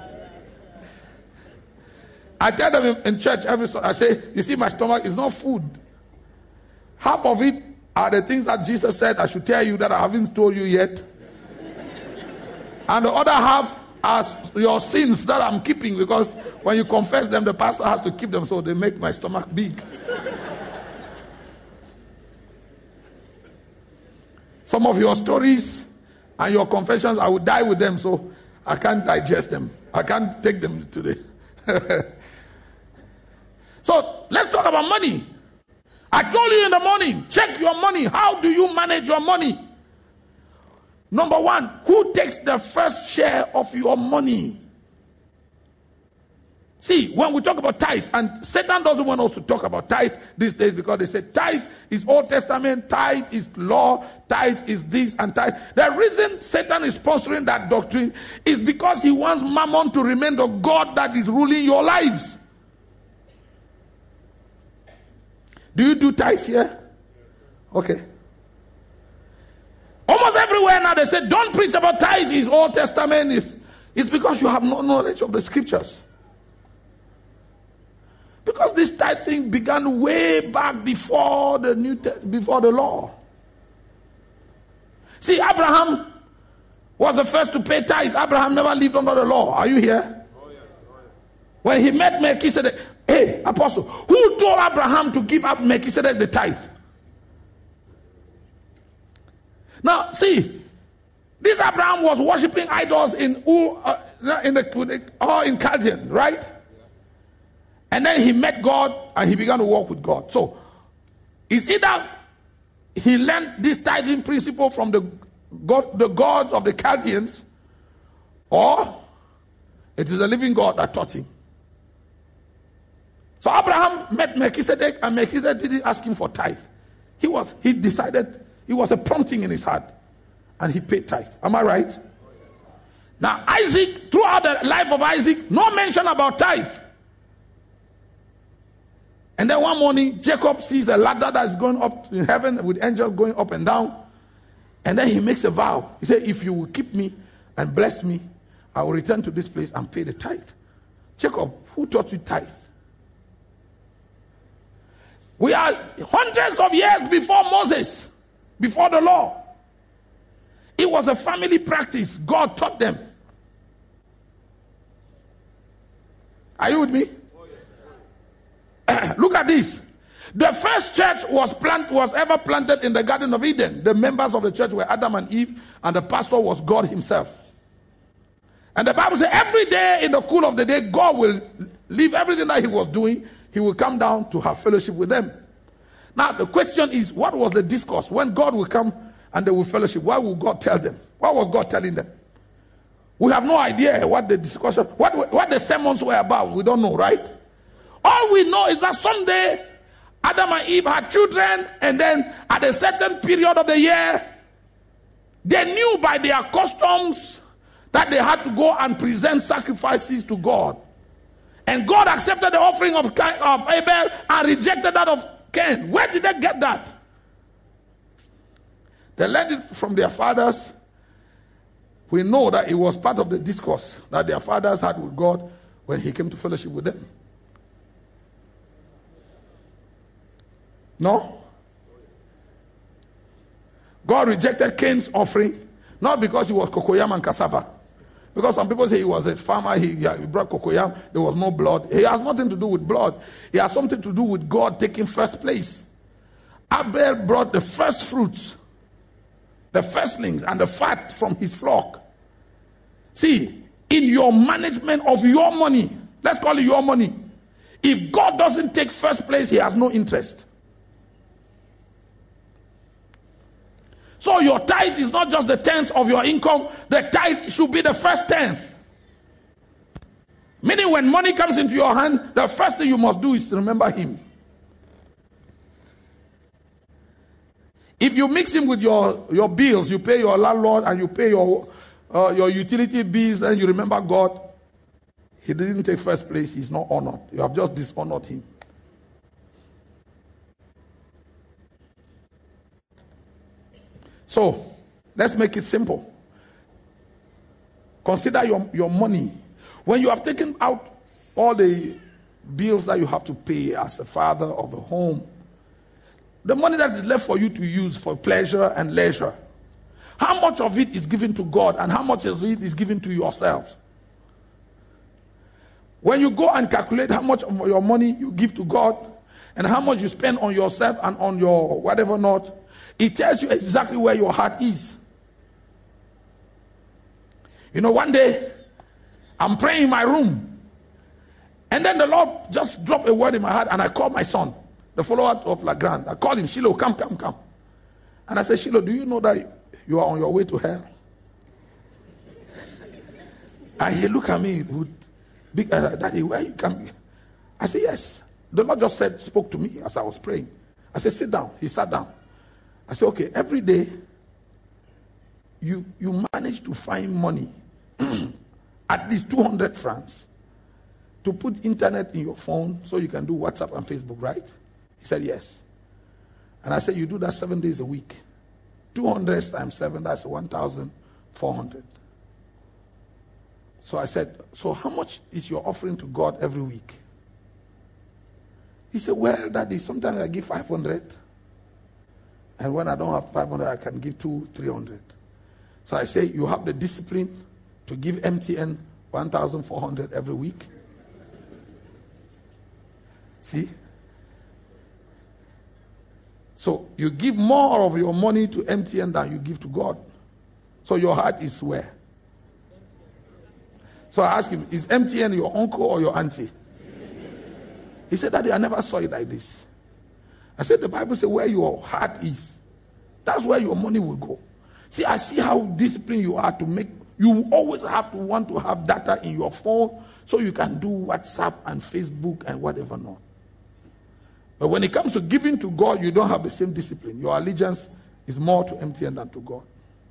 I tell them in church I say, you see, my stomach is not food. Half of it are the things that Jesus said I should tell you that I haven't told you yet. And the other half are your sins that I'm keeping, because when you confess them, the pastor has to keep them, so they make my stomach big. Some of your stories and your confessions, I will die with them, so I can't digest them. I can't take them today. So let's talk about money. I told you in the morning, check your money. How do you manage your money? Number one, who takes the first share of your money? See, when we talk about tithe, and Satan doesn't want us to talk about tithe these days, because they say tithe is Old Testament, tithe is law, tithe is this and tithe. The reason Satan is sponsoring that doctrine is because he wants Mammon to remain the God that is ruling your lives. Do you do tithe here? Okay. Almost everywhere now they say, don't preach about tithe, is Old Testament. It's because you have no knowledge of the scriptures. Because this tithe thing began way back before before the law. See, Abraham was the first to pay tithe. Abraham never lived under the law. Are you here? Oh, yes. When he met Melchizedek, hey, apostle, who told Abraham to give up Melchizedek the tithe? Now, see, this Abraham was worshiping idols in Chaldean, right? And then he met God and he began to walk with God. So, it's either he learned this tithing principle from the gods of the Chaldeans, or it is the living God that taught him. So Abraham met Melchizedek, and Melchizedek didn't ask him for tithe. He decided, it was a prompting in his heart, and he paid tithe. Am I right? Now Isaac, throughout the life of Isaac, no mention about tithe. And then one morning, Jacob sees a ladder that's going up in heaven with angels going up and down. And then he makes a vow. He said, if you will keep me and bless me, I will return to this place and pay the tithe. Jacob, who taught you tithe? We are hundreds of years before Moses, before the law. It was a family practice. God taught them. Are you with me? Look at this. The first church was ever planted in the Garden of Eden. The members of the church were Adam and Eve, and the pastor was God himself. And the Bible says every day in the cool of the day, God will leave everything that he was doing. He will come down to have fellowship with them. Now the question is, what was the discourse? When God will come and they will fellowship, what will God tell them? What was God telling them? We have no idea what the discussion, what the sermons were about. We don't know, right? All we know is that someday Adam and Eve had children, and then at a certain period of the year, they knew by their customs that they had to go and present sacrifices to God. And God accepted the offering of Abel and rejected that of Cain. Where did they get that? They learned it from their fathers. We know that it was part of the discourse that their fathers had with God when he came to fellowship with them. No? God rejected Cain's offering, not because he was cocoyam and cassava. Because some people say he was a farmer, he brought cocoyam, there was no blood. It has nothing to do with blood. It has something to do with God taking first place. Abel brought the first fruits, the firstlings, and the fat from his flock. See, in your management of your money, let's call it your money, if God doesn't take first place, he has no interest. So your tithe is not just the tenth of your income. The tithe should be the first tenth. Meaning when money comes into your hand, the first thing you must do is to remember him. If you mix him with your bills, you pay your landlord and you pay your utility bills and you remember God, he didn't take first place, he's not honored. You have just dishonored him. So, let's make it simple. Consider your money. When you have taken out all the bills that you have to pay as a father of a home, the money that is left for you to use for pleasure and leisure, how much of it is given to God and how much of it is given to yourselves? When you go and calculate how much of your money you give to God and how much you spend on yourself and on your whatever not, it tells you exactly where your heart is. You know, one day, I'm praying in my room. And then the Lord just dropped a word in my heart and I called my son, the follower of Legrand. I called him, Shiloh, come. And I said, Shiloh, do you know that you are on your way to hell? And he looked at me with big, Daddy, where you come? I said, yes. The Lord just spoke to me as I was praying. I said, sit down. He sat down. I said, okay, every day you manage to find money, at least 200 francs, to put internet in your phone so you can do WhatsApp and Facebook, right? He said, yes. And I said, you do that 7 days a week. 200 times 7, that's 1,400. So I said, so how much is your offering to God every week? He said, well, Daddy, sometimes I give 500. And when I don't have 500, I can give 200-300. So I say, you have the discipline to give MTN 1,400 every week. See? So you give more of your money to MTN than you give to God. So your heart is where? So I asked him, is MTN your uncle or your auntie? He said, Daddy, I never saw it like this. I said, the Bible says where your heart is, that's where your money will go. See, I see how disciplined you are to make, you always have to want to have data in your phone so you can do WhatsApp and Facebook and whatever not. But when it comes to giving to God, you don't have the same discipline. Your allegiance is more to MTN than to God.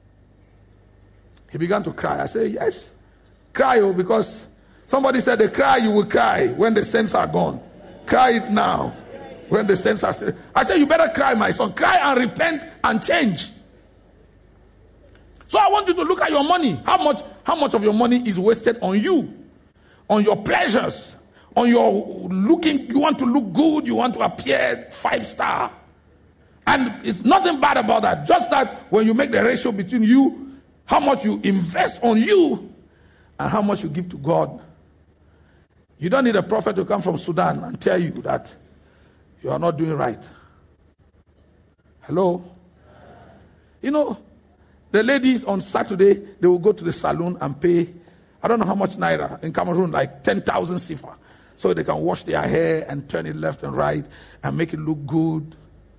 He began to cry. I said, yes, cry, because somebody said, the cry you will cry when the saints are gone. Cry it now when the saints are still. I said, you better cry, my son. Cry and repent and change. So I want you to look at your money. How much of your money is wasted on you, on your pleasures, on your looking. You want to look good. You want to appear 5-star. And it's nothing bad about that. Just that when you make the ratio between you, how much you invest on you, and how much you give to God. You don't need a prophet to come from Sudan and tell you that you are not doing right. Hello? You know, the ladies on Saturday, they will go to the salon and pay, I don't know how much naira in Cameroon, like 10,000 CFA. So they can wash their hair and turn it left and right and make it look good.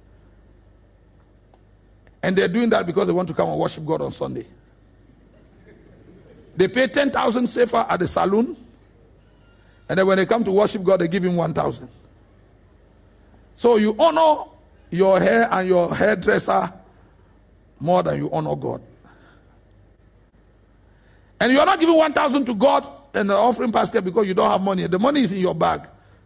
And they're doing that because they want to come and worship God on Sunday. They pay 10,000 CFA at the saloon. And then when they come to worship God, they give him 1,000. So you honor your hair and your hairdresser more than you honor God. And you are not giving 1,000 to God in the offering basket because you don't have money. The money is in your bag.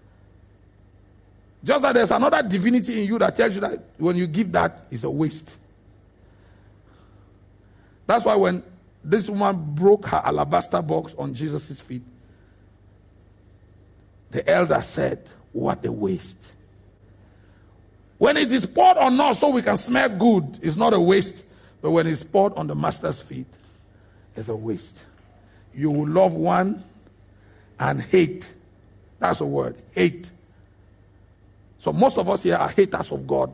Just that there's another divinity in you that tells you that when you give that, it's a waste. That's why when this woman broke her alabaster box on Jesus' feet, the elder said, what a waste. When it is poured on us so we can smell good, it's not a waste. But when it's poured on the master's feet, it's a waste. You will love one and hate. That's a word, hate. So most of us here are haters of God.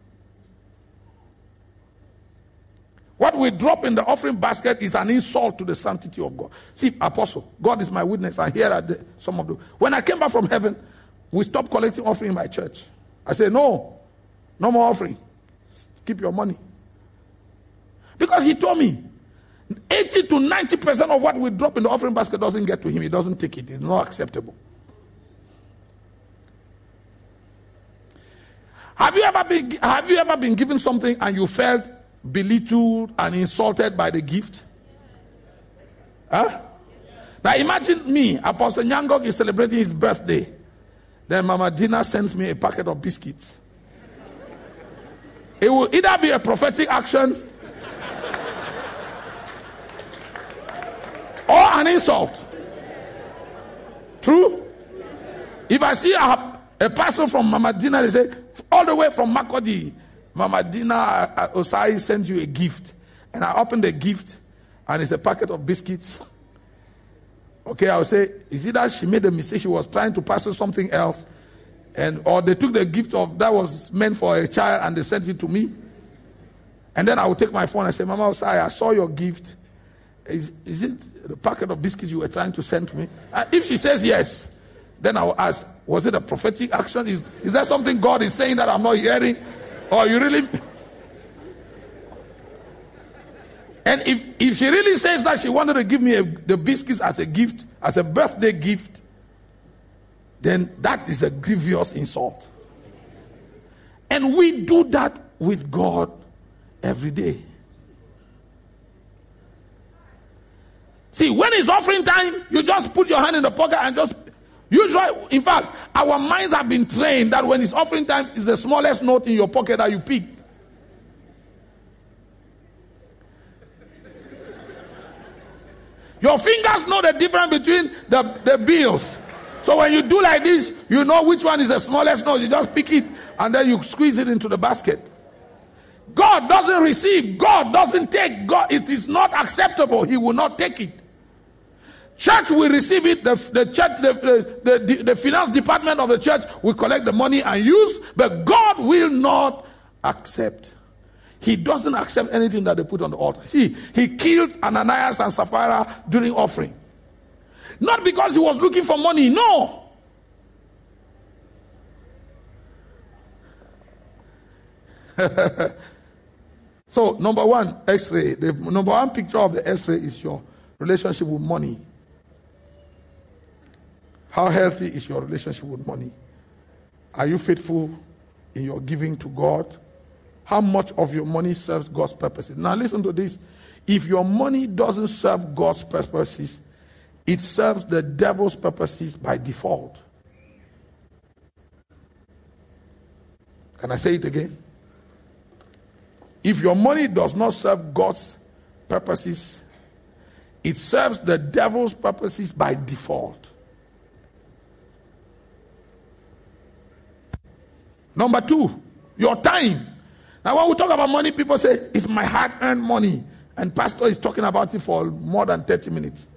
What we drop in the offering basket is an insult to the sanctity of God. See, Apostle, God is my witness. And here are some of the... When I came back from heaven, we stopped collecting offering in my church. I said, no more offering. Keep your money. Because he told me, 80 to 90% of what we drop in the offering basket doesn't get to him. He doesn't take it. It's not acceptable. Have you ever been given something and you felt belittled and insulted by the gift? Huh? Now imagine me, Apostle Nyangog is celebrating his birthday. Then Mama Dina sends me a packet of biscuits. It will either be a prophetic action or an insult. True? If I see a person from Mama Dina, they say, all the way from Makodi, Mama Dina Osai sends you a gift. And I open the gift, and it's a packet of biscuits. Okay, I'll say, is it that she made a mistake? She was trying to pass her something else. Or they took the gift that was meant for a child and they sent it to me. And then I will take my phone and say, Mama Osai, I saw your gift. Is it the packet of biscuits you were trying to send to me? If she says yes, then I will ask, was it a prophetic action? Is there something God is saying that I'm not hearing? Or you really... And if she really says that she wanted to give me the biscuits as a gift, as a birthday gift, then that is a grievous insult. And we do that with God every day. See, when it's offering time, you just put your hand in the pocket and just... Usually, in fact, our minds have been trained that when it's offering time, it's the smallest note in your pocket that you pick. Your fingers know the difference between the bills. So when you do like this, you know which one is the smallest note. You just pick it and then you squeeze it into the basket. God doesn't receive. God doesn't take. God, it is not acceptable. He will not take it. Church will receive it. The church, the finance department of the church will collect the money and use, but God will not accept. He doesn't accept anything that they put on the altar. He killed Ananias and Sapphira during offering. Not because he was looking for money, no. So, number one, X-ray. The number one picture of the X-ray is your relationship with money. How healthy is your relationship with money? Are you faithful in your giving to God? How much of your money serves God's purposes? Now listen to this. If your money doesn't serve God's purposes, it serves the devil's purposes by default. Can I say it again? If your money does not serve God's purposes, it serves the devil's purposes by default. Number two, your time. Now when we talk about money, people say, it's my hard-earned money. And pastor is talking about it for more than 30 minutes.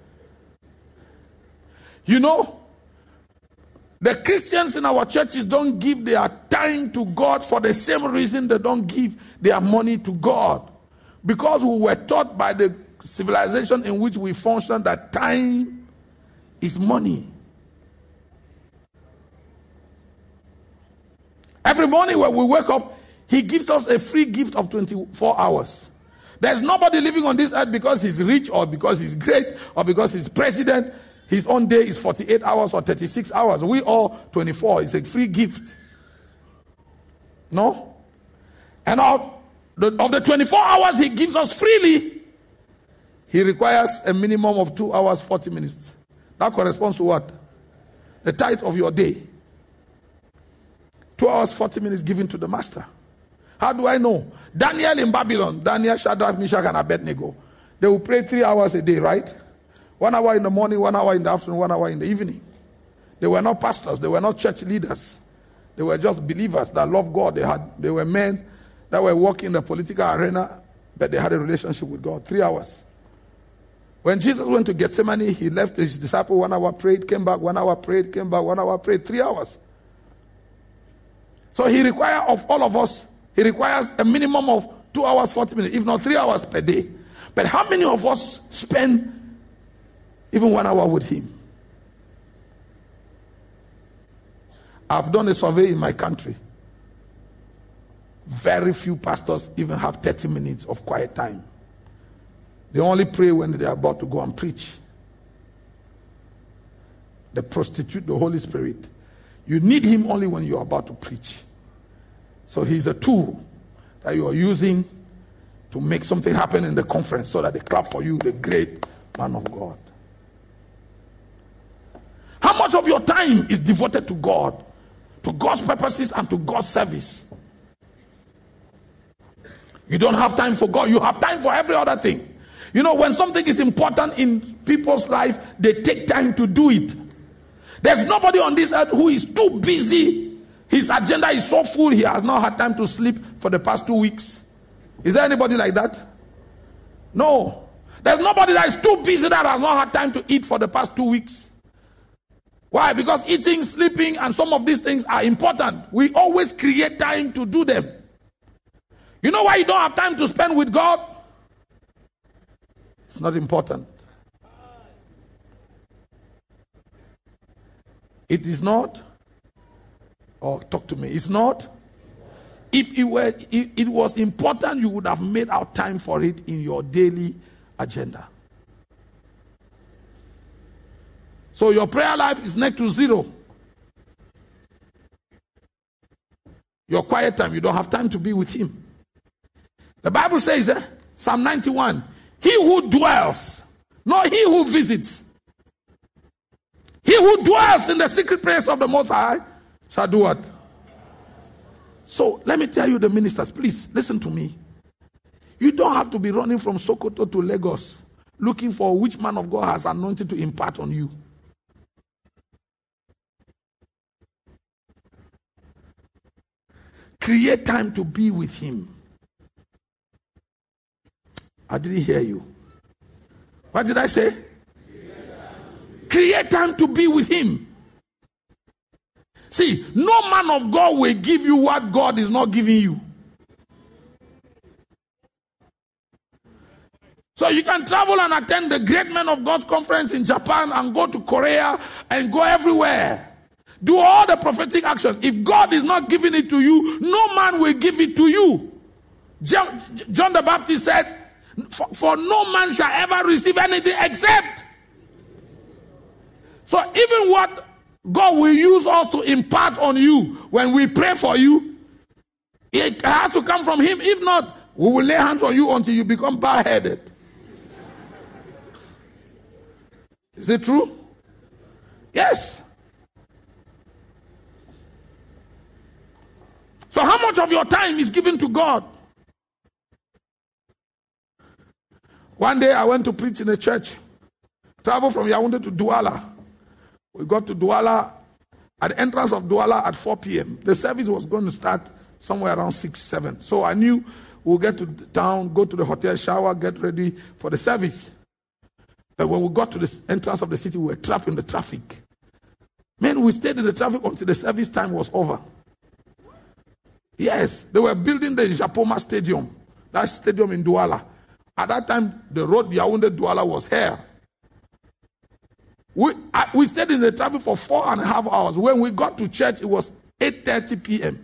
You know, the Christians in our churches don't give their time to God for the same reason they don't give their money to God. Because we were taught by the civilization in which we function that time is money. Every morning when we wake up, he gives us a free gift of 24 hours. There's nobody living on this earth because he's rich or because he's great or because he's president. His own day is 48 hours or 36 hours. We all 24. It's a free gift. No. And of the 24 hours he gives us freely, he requires a minimum of 2 hours, 40 minutes. That corresponds to what? The tithe of your day. 2 hours, 40 minutes given to the master. How do I know? Daniel in Babylon, Daniel, Shadrach, Meshach, and Abednego, they will pray 3 hours a day, right? 1 hour in the morning, 1 hour in the afternoon, 1 hour in the evening. They were not pastors. They were not church leaders. They were just believers that loved God. They were men that were working in the political arena, but they had a relationship with God. 3 hours. When Jesus went to Gethsemane, he left his disciple 1 hour, prayed, came back, 1 hour, prayed, came back, 1 hour, prayed, 3 hours. So he requires of all of us, he requires a minimum of 2 hours, 40 minutes, if not 3 hours per day. But how many of us spend even 1 hour with him? I've done a survey in my country. Very few pastors even have 30 minutes of quiet time. They only pray when they are about to go and preach. They prostitute the Holy Spirit. You need him only when you're about to preach. So he's a tool that you are using to make something happen in the conference so that they clap for you, the great man of God. How much of your time is devoted to God, to God's purposes and to God's service? You don't have time for God. You have time for every other thing. You know, when something is important in people's life, they take time to do it. There's nobody on this earth who is too busy. His agenda is so full, he has not had time to sleep for the past 2 weeks. Is there anybody like that? No. There's nobody that is too busy that has not had time to eat for the past 2 weeks. Why? Because eating, sleeping, and some of these things are important. We always create time to do them. You know why you don't have time to spend with God? It's not important. It is not. Oh, talk to me. It's not. If it was important, you would have made out time for it in your daily agenda. So your prayer life is next to 0. Your quiet time, you don't have time to be with him. The Bible says, Psalm 91, he who dwells, not he who visits. He who dwells in the secret place of the Most High shall do what? So let me tell you, the ministers, please listen to me. You don't have to be running from Sokoto to Lagos looking for which man of God has anointed to impart on you. Create time to be with him. I didn't hear you. What did I say? Create time to be with him. See, no man of God will give you what God is not giving you. So you can travel and attend the Great Men of God's conference in Japan and go to Korea and go everywhere. Do all the prophetic actions. If God is not giving it to you, no man will give it to you. John the Baptist said, for no man shall ever receive anything except. So even what God will use us to impart on you when we pray for you, it has to come from him. If not, we will lay hands on you until you become bare-headed. Is it true? Yes. So how much of your time is given to God? One day I went to preach in a church. Travel from Yaoundé to Douala. We got to Douala, at the entrance of Douala at 4 p.m. The service was going to start somewhere around 6, 7. So I knew we'll get to town, go to the hotel, shower, get ready for the service. But when we got to the entrance of the city, we were trapped in the traffic. Man, we stayed in the traffic until the service time was over. Yes, they were building the Japoma Stadium, that stadium in Douala. At that time, the road Yaoundé-Douala was here. We stayed in the traffic for 4.5 hours. When we got to church, it was 8:30 p.m.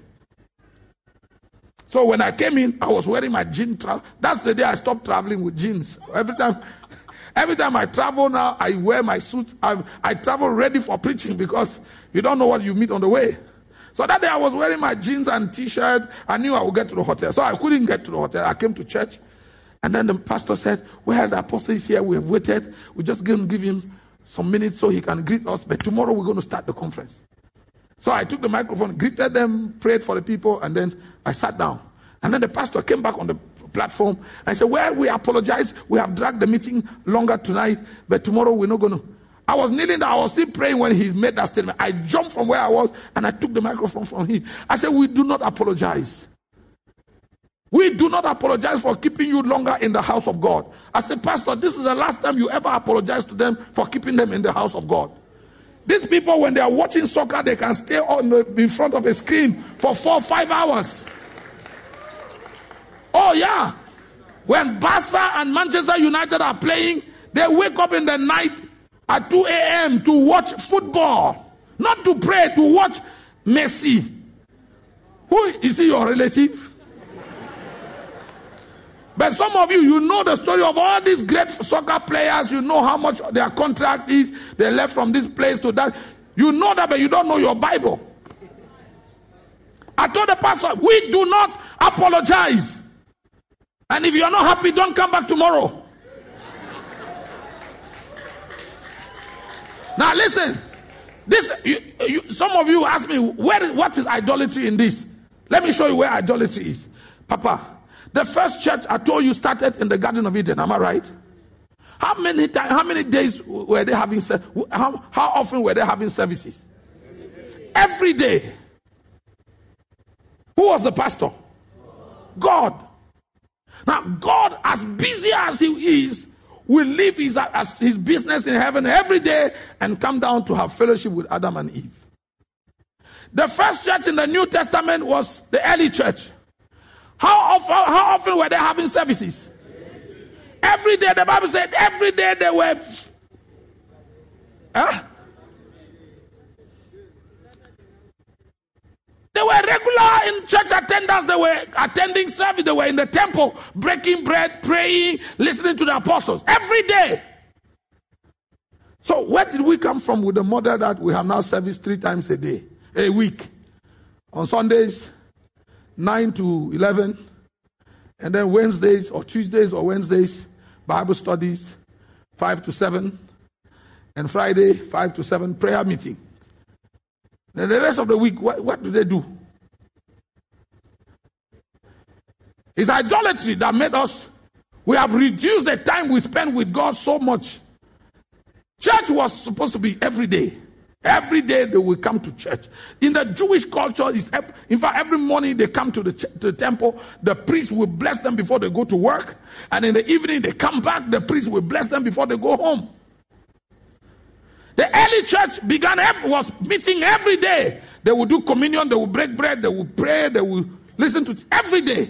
So when I came in, I was wearing my jean trouser. That's the day I stopped traveling with jeans. Every time I travel now, I wear my suit. I travel ready for preaching because you don't know what you meet on the way. So that day I was wearing my jeans and t-shirt. I knew I would get to the hotel. So I couldn't get to the hotel. I came to church. And then the pastor said, well, the apostle is here. We have waited. We're just going to give him some minutes so he can greet us. But tomorrow we're going to start the conference. So I took the microphone, greeted them, prayed for the people, and then I sat down. And then the pastor came back on the platform and said, well, we apologize. We have dragged the meeting longer tonight, but tomorrow we're not going to. I was kneeling down. I was still praying when he made that statement. I jumped from where I was and I took the microphone from him. I said, we do not apologize. We do not apologize for keeping you longer in the house of God. I said, Pastor, this is the last time you ever apologize to them for keeping them in the house of God. These people, when they are watching soccer, they can stay in front of a screen for 4 or 5 hours. Oh yeah. When Barca and Manchester United are playing, they wake up in the night at 2 a.m. to watch football. Not to pray, to watch Messi. Who is he, your relative? But some of you, you know the story of all these great soccer players. You know how much their contract is. They left from this place to that. You know that, but you don't know your Bible. I told the pastor, we do not apologize. And if you're not happy, don't come back tomorrow. Now listen, this some of you ask me, what is idolatry in this? Let me show you where idolatry is. Papa, the first church I told you started in the Garden of Eden, am I right? How many days were they having, how often were they having services? Every day. Who was the pastor? God. Now God, as busy as he is, will leave his business in heaven every day and come down to have fellowship with Adam and Eve. The first church in the New Testament was the early church. How often were they having services? Every day. The Bible said every day they were. They were regular in church attendance. They were attending service. They were in the temple, breaking bread, praying, listening to the apostles. Every day. So where did we come from with the model that we have now service 3 times a week? On Sundays, 9 to 11. And then Wednesdays or Tuesdays or Wednesdays, Bible studies, 5 to 7. And Friday, 5 to 7, prayer meeting. And the rest of the week, what do they do? It's idolatry that made us, we have reduced the time we spend with God so much. Church was supposed to be every day. Every day they will come to church. In the Jewish culture, in fact, every morning they come to the temple. The priest will bless them before they go to work. And in the evening they come back. The priest will bless them before they go home. The early church was meeting every day. They would do communion, they would break bread, they would pray, they would listen to it every day.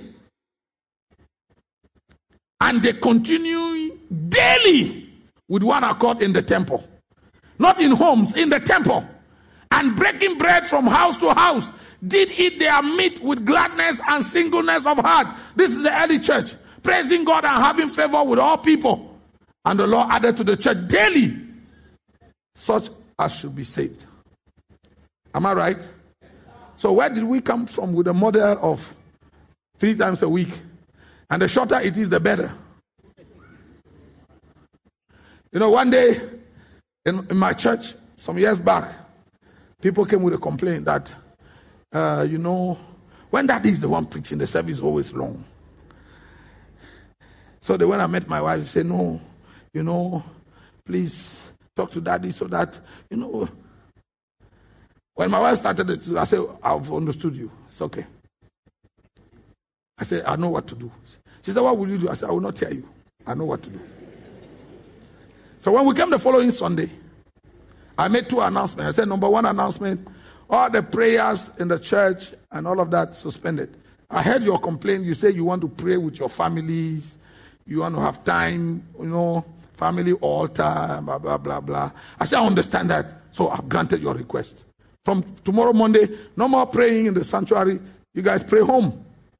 And they continue daily with one accord in the temple. Not in homes, in the temple. And breaking bread from house to house. Did eat their meat with gladness and singleness of heart. This is the early church. Praising God and having favor with all people. And the Lord added to the church daily such as should be saved. Am I right? So where did we come from with a model of 3 times a week? And the shorter it is, the better. You know, one day in my church, some years back, people came with a complaint that, when Daddy is the one preaching, the service is always long. So when I met my wife, she said, no, please talk to Daddy so that, When my wife started it, I said, I've understood you. It's okay. I said, I know what to do. She said, what will you do? I said, I will not tell you. I know what to do. So when we came the following Sunday, I made 2 announcements. I said, number 1 announcement, all the prayers in the church and all of that suspended. I heard your complaint. You say you want to pray with your families. You want to have time, family altar, blah, blah, blah, blah. I said, I understand that. So I've granted your request. From tomorrow, Monday, no more praying in the sanctuary. You guys pray home.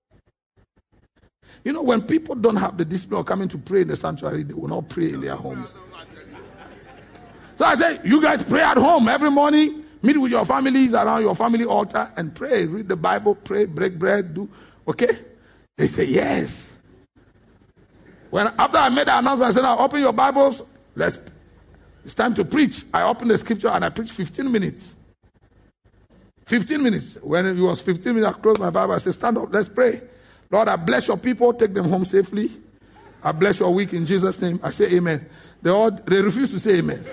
When people don't have the discipline of coming to pray in the sanctuary, they will not pray in their homes. So I said, you guys pray at home every morning. Meet with your families around your family altar and pray. Read the Bible, pray, break bread, do. Okay? They say, yes. After I made the announcement, I said, now open your Bibles. It's time to preach. I opened the scripture and I preached 15 minutes. 15 minutes. When it was 15 minutes, I closed my Bible. I said, stand up, let's pray. Lord, I bless your people. Take them home safely. I bless your week in Jesus' name. I say amen. They refuse to say amen.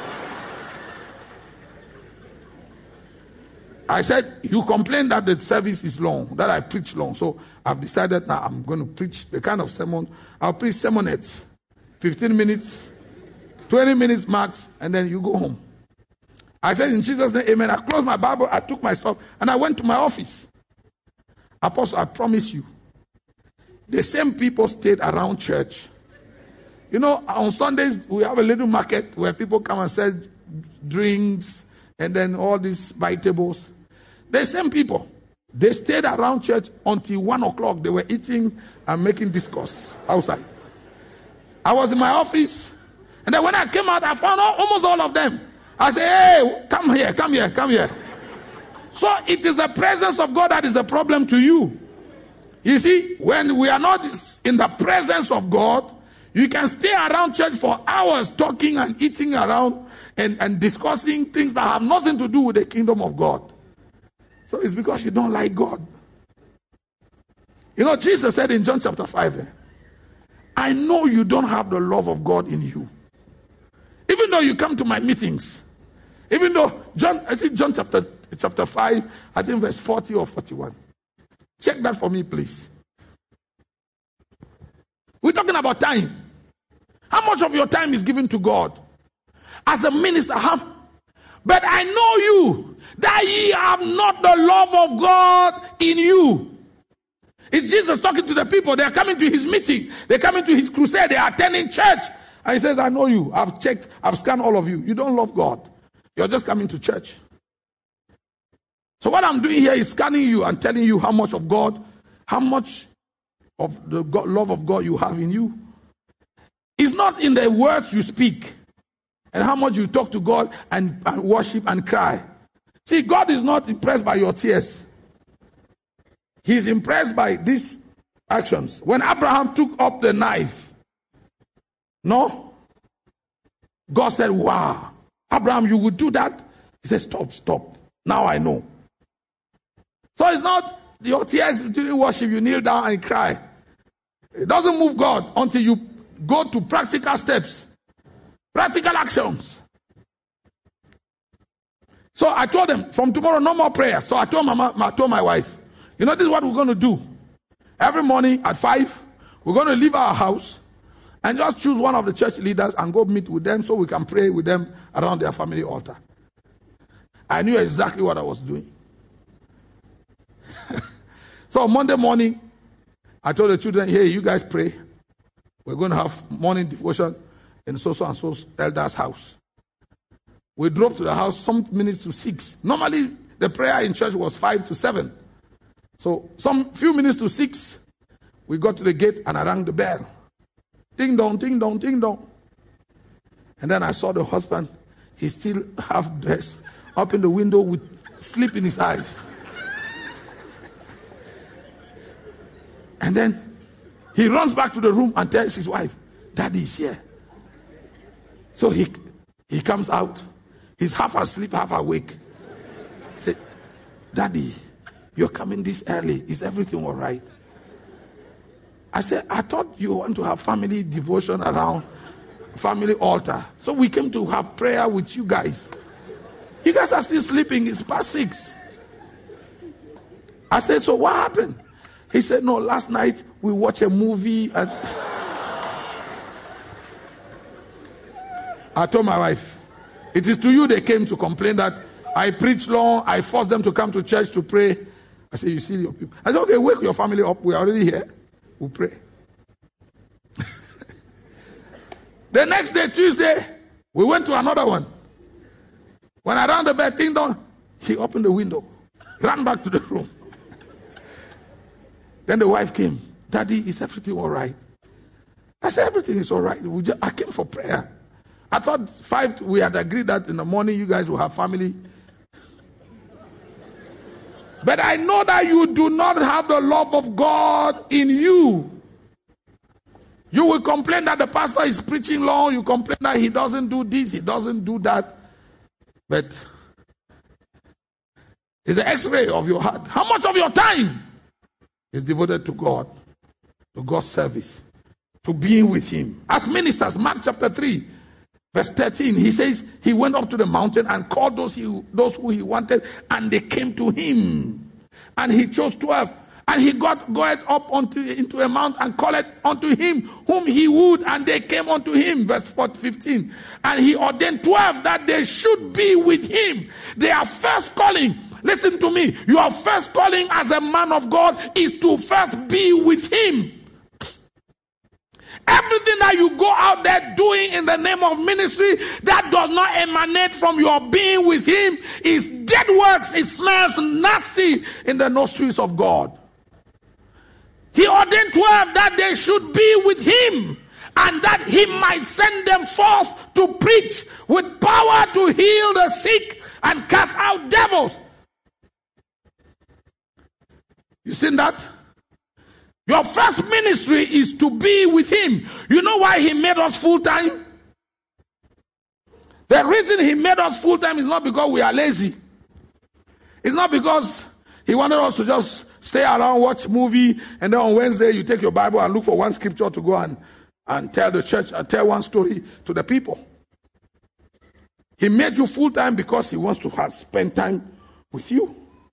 I said, you complain that the service is long, that I preach long. So I've decided now I'm going to preach the kind of sermon. I'll preach sermonettes. 15 minutes, 20 minutes max, and then you go home. I said, in Jesus' name, amen. I closed my Bible, I took my stuff, and I went to my office. Apostle, I promise you, the same people stayed around church. You know, on Sundays, we have a little market where people come and sell drinks and then all these vegetables. The same people, they stayed around church until 1 o'clock. They were eating and making discourse outside. I was in my office, and then when I came out, I found almost all of them. I said, hey, come here, come here, come here. So it is the presence of God that is a problem to you. You see, when we are not in the presence of God, you can stay around church for hours talking and eating around and discussing things that have nothing to do with the kingdom of God. So it's because you don't like God. You know, Jesus said in John chapter 5, I know you don't have the love of God in you. Even though you come to my meetings, even though John chapter 5, I think verse 40 or 41. Check that for me, please. We're talking about time. How much of your time is given to God? As a minister, but I know you, that ye have not the love of God in you. It's Jesus talking to the people. They are coming to his meeting. They're coming to his crusade. They are attending church. And he says, I know you. I've checked. I've scanned all of you. You don't love God. You're just coming to church. So what I'm doing here is scanning you and telling you how much of God, how much of the love of God you have in you. It's not in the words you speak and how much you talk to God and worship and cry. See, God is not impressed by your tears. He's impressed by these actions. When Abraham took up the knife, no? God said, wow, Abraham, you would do that? He said, stop. Now I know. So it's not your tears during worship, you kneel down and cry. It doesn't move God until you go to practical steps, practical actions. So I told them, from tomorrow, no more prayer. So I told my wife, you know, this is what we're going to do. Every morning at 5, we're going to leave our house and just choose one of the church leaders and go meet with them so we can pray with them around their family altar. I knew exactly what I was doing. So on Monday morning, I told the children, hey, you guys pray. We're going to have morning devotion in so and so elder's house. We drove to the house some minutes to 6. Normally, the prayer in church was 5 to 7. So some few minutes to 6, we got to the gate and I rang the bell. Ding dong, ding dong, ding dong. And then I saw the husband. He's still half dressed, up in the window with sleep in his eyes. And then he runs back to the room and tells his wife, Daddy is here. So he comes out. He's half asleep, half awake. He said, Daddy, you're coming this early. Is everything all right? I said, I thought you want to have family devotion around family altar. So we came to have prayer with you guys. You guys are still sleeping. It's past 6. I said, so what happened? He said, no, last night we watched a movie and I told my wife, it is to you they came to complain that I preach long, I forced them to come to church to pray. I said, you see your people. I said, okay, wake your family up. We're already here. We'll pray. The next day, Tuesday, we went to another one. When I ran the bed, ding dong, he opened the window, ran back to the room. Then the wife came. Daddy, is everything all right? I said, everything is all right. I came for prayer. I thought 5, we had agreed that in the morning you guys will have family But I know that you do not have the love of God in you. You will complain that the pastor is preaching long. You complain that he doesn't do this, he doesn't do that. But it's the x-ray of your heart. How much of your time is devoted to God, to God's service, to being with him? As ministers, Mark chapter 3, verse 13, he says he went up to the mountain and called those who he wanted, and they came to him. And he chose 12. And he goeth up into a mount and calleth unto him whom he would, and they came unto him. Verse 15. And he ordained 12 that they should be with him. Their first calling, listen to me, your first calling as a man of God is to first be with him. Everything that you go out there doing in the name of ministry that does not emanate from your being with him is dead works. It smells nasty in the nostrils of God. He ordained 12 that they should be with him, and that he might send them forth to preach with power to heal the sick and cast out devils. You seen that? Your first ministry is to be with him. You know why he made us full-time? The reason he made us full-time is not because we are lazy. It's not because he wanted us to just stay around, watch movie, and then on Wednesday you take your Bible and look for one scripture to go and tell the church, and tell one story to the people. He made you full-time because he wants to spend time with you.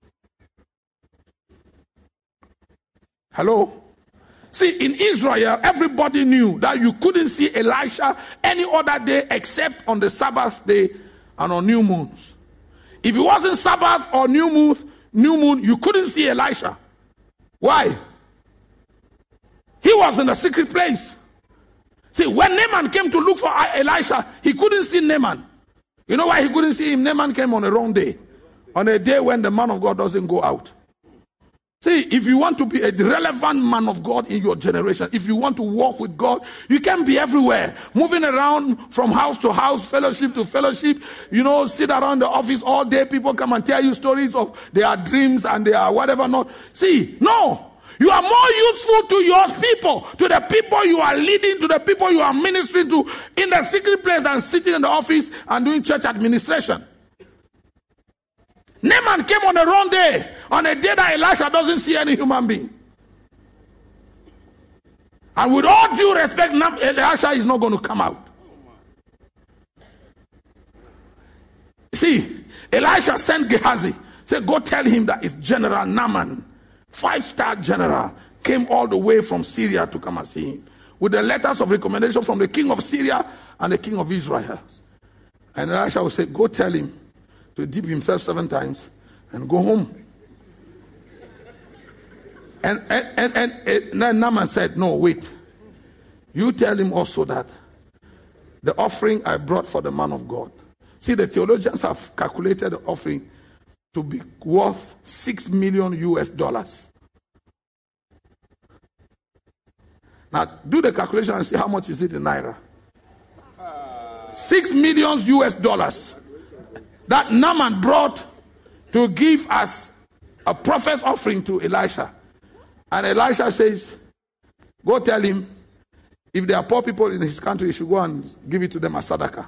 Hello? See, in Israel, everybody knew that you couldn't see Elisha any other day except on the Sabbath day and on new moons. If it wasn't Sabbath or new moon, you couldn't see Elisha. Why? He was in a secret place. See, when Naaman came to look for Elisha, he couldn't see Naaman. You know why he couldn't see him? Naaman came on the wrong day. On a day when the man of God doesn't go out. See, if you want to be a relevant man of God in your generation, if you want to walk with God, you can be everywhere. Moving around from house to house, fellowship to fellowship, sit around the office all day. People come and tell you stories of their dreams and their whatever not. See, no. You are more useful to your people, to the people you are leading, to the people you are ministering to in the secret place than sitting in the office and doing church administration. Naaman came on the wrong day, on a day that Elisha doesn't see any human being. And with all due respect, Elisha is not going to come out. See, Elisha sent Gehazi, said, go tell him that it's General Naaman, 5-star general, came all the way from Syria to come and see him, with the letters of recommendation from the king of Syria and the king of Israel. And Elisha will say, go tell him to dip himself 7 times and go home. And then Naaman said, no, wait. You tell him also that the offering I brought for the man of God. See, the theologians have calculated the offering to be worth $6 million. Now, do the calculation and see how much is it in Naira. $6 million that Naaman brought to give as a prophet's offering to Elisha. And Elisha says, go tell him, if there are poor people in his country, he should go and give it to them as sadaqah.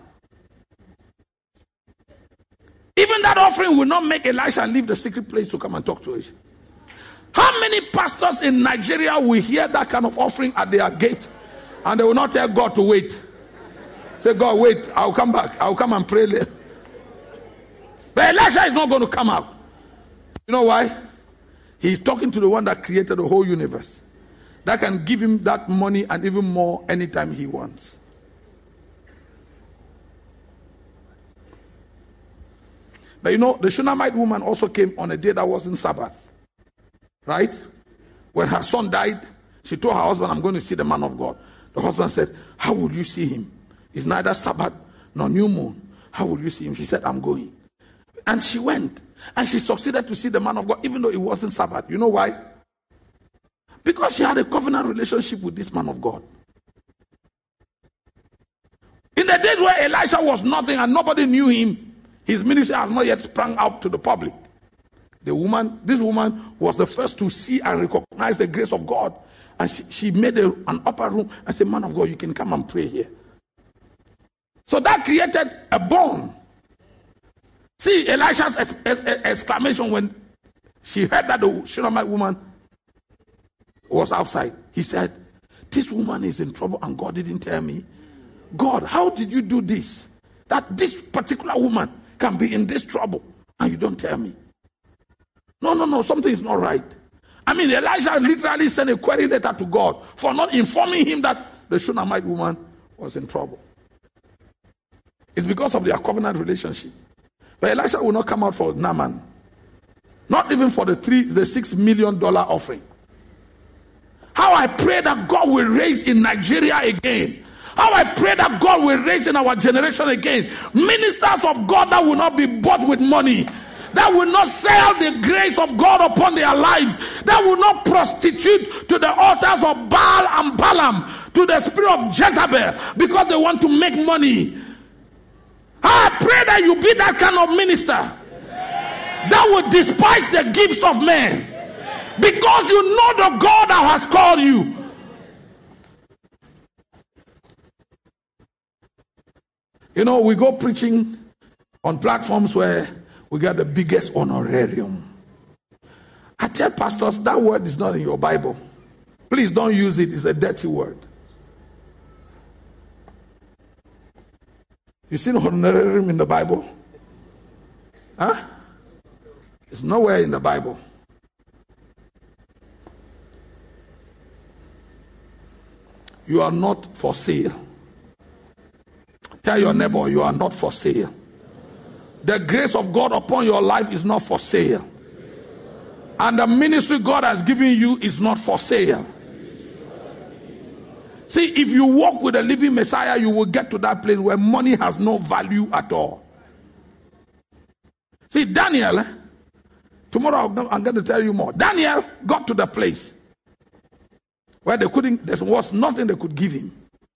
Even that offering will not make Elisha leave the secret place to come and talk to us. How many pastors in Nigeria will hear that kind of offering at their gate and they will not tell God to wait? Say, God, wait, I'll come back. I'll come and pray later. But Elisha is not going to come out. You know why? He's talking to the one that created the whole universe, that can give him that money and even more anytime he wants. But the Shunammite woman also came on a day that wasn't Sabbath. Right? When her son died, she told her husband, I'm going to see the man of God. The husband said, how will you see him? It's neither Sabbath nor new moon. How will you see him? She said, I'm going. And she went. And she succeeded to see the man of God, even though it wasn't Sabbath. You know why? Because she had a covenant relationship with this man of God. In the days where Elisha was nothing and nobody knew him, his ministry had not yet sprung up to the public. This woman was the first to see and recognize the grace of God. And she made an upper room and said, man of God, you can come and pray here. So that created a bond. See Elisha's exclamation when she heard that the Shunammite woman was outside. He said, this woman is in trouble and God didn't tell me. God, how did you do this? That this particular woman can be in this trouble and you don't tell me. No, something is not right. I mean, Elisha literally sent a query letter to God for not informing him that the Shunammite woman was in trouble. It's because of their covenant relationship. But Elisha will not come out for Naaman. Not even for the $6 million offering. How I pray that God will raise in Nigeria again. How I pray that God will raise in our generation again. Ministers of God that will not be bought with money. That will not sell the grace of God upon their lives. That will not prostitute to the altars of Baal and Balaam, to the spirit of Jezebel, because they want to make money. I pray that you be that kind of minister that will despise the gifts of men, because you know the God that has called you. You know, we go preaching on platforms where we get the biggest honorarium. I tell pastors, that word is not in your Bible. Please don't use it. It's a dirty word. You see honorarium in the Bible? Huh? It's nowhere in the Bible. You are not for sale. Tell your neighbor, you are not for sale. The grace of God upon your life is not for sale. And the ministry God has given you is not for sale. See, if you walk with a living Messiah, you will get to that place where money has no value at all. See, Daniel, tomorrow I'm going to tell you more. Daniel got to the place where there was nothing they could give him.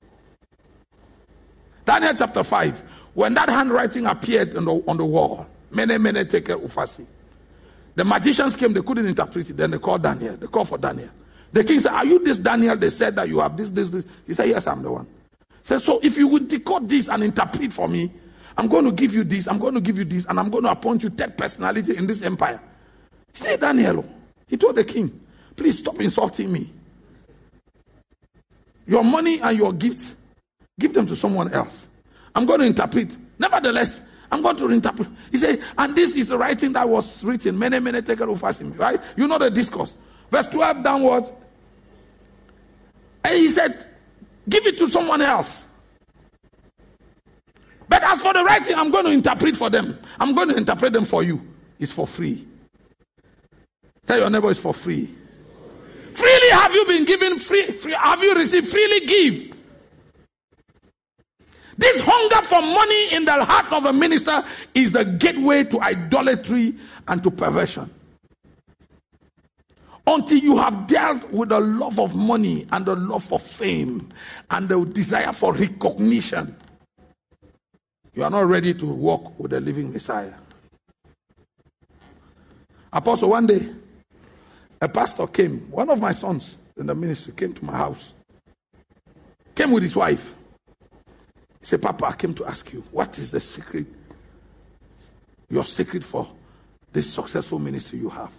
Daniel chapter 5, when that handwriting appeared on the wall, mene tekel upharsin. The magicians came, they couldn't interpret it. Then they called Daniel. They called for Daniel. The king said, are you this Daniel? They said that you have this. He said, yes, I'm the one. He said, so if you would decode this and interpret for me, I'm going to give you this, I'm going to give you this, and I'm going to appoint you third personality in this empire. He said, Daniel, he told the king, please stop insulting me. Your money and your gifts, give them to someone else. I'm going to interpret. Nevertheless, I'm going to interpret. He said, and this is the writing that was written. Mene tekel upharsin, right? You know the discourse. Verse 12 downwards. And he said, give it to someone else. But as for the writing, I'm going to interpret for them. I'm going to interpret them for you. It's for free. Tell your neighbor it's for free. Freely have you been given, free have you received, freely give. This hunger for money in the heart of a minister is the gateway to idolatry and to perversion. Until you have dealt with the love of money and the love for fame and the desire for recognition, you are not ready to walk with the living Messiah. Apostle, one day, a pastor came, one of my sons in the ministry came to my house. Came with his wife. He said, Papa, I came to ask you, what is the secret, your secret for this successful ministry you have?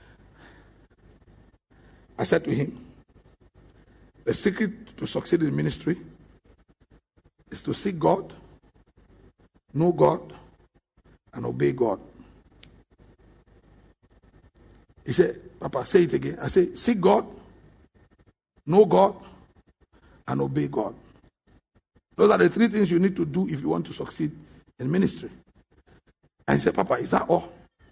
I said to him, the secret to succeed in ministry is to seek God, know God, and obey God. He said, Papa, say it again. I said, seek God, know God, and obey God. Those are the three things you need to do if you want to succeed in ministry. And he said, Papa, is that all?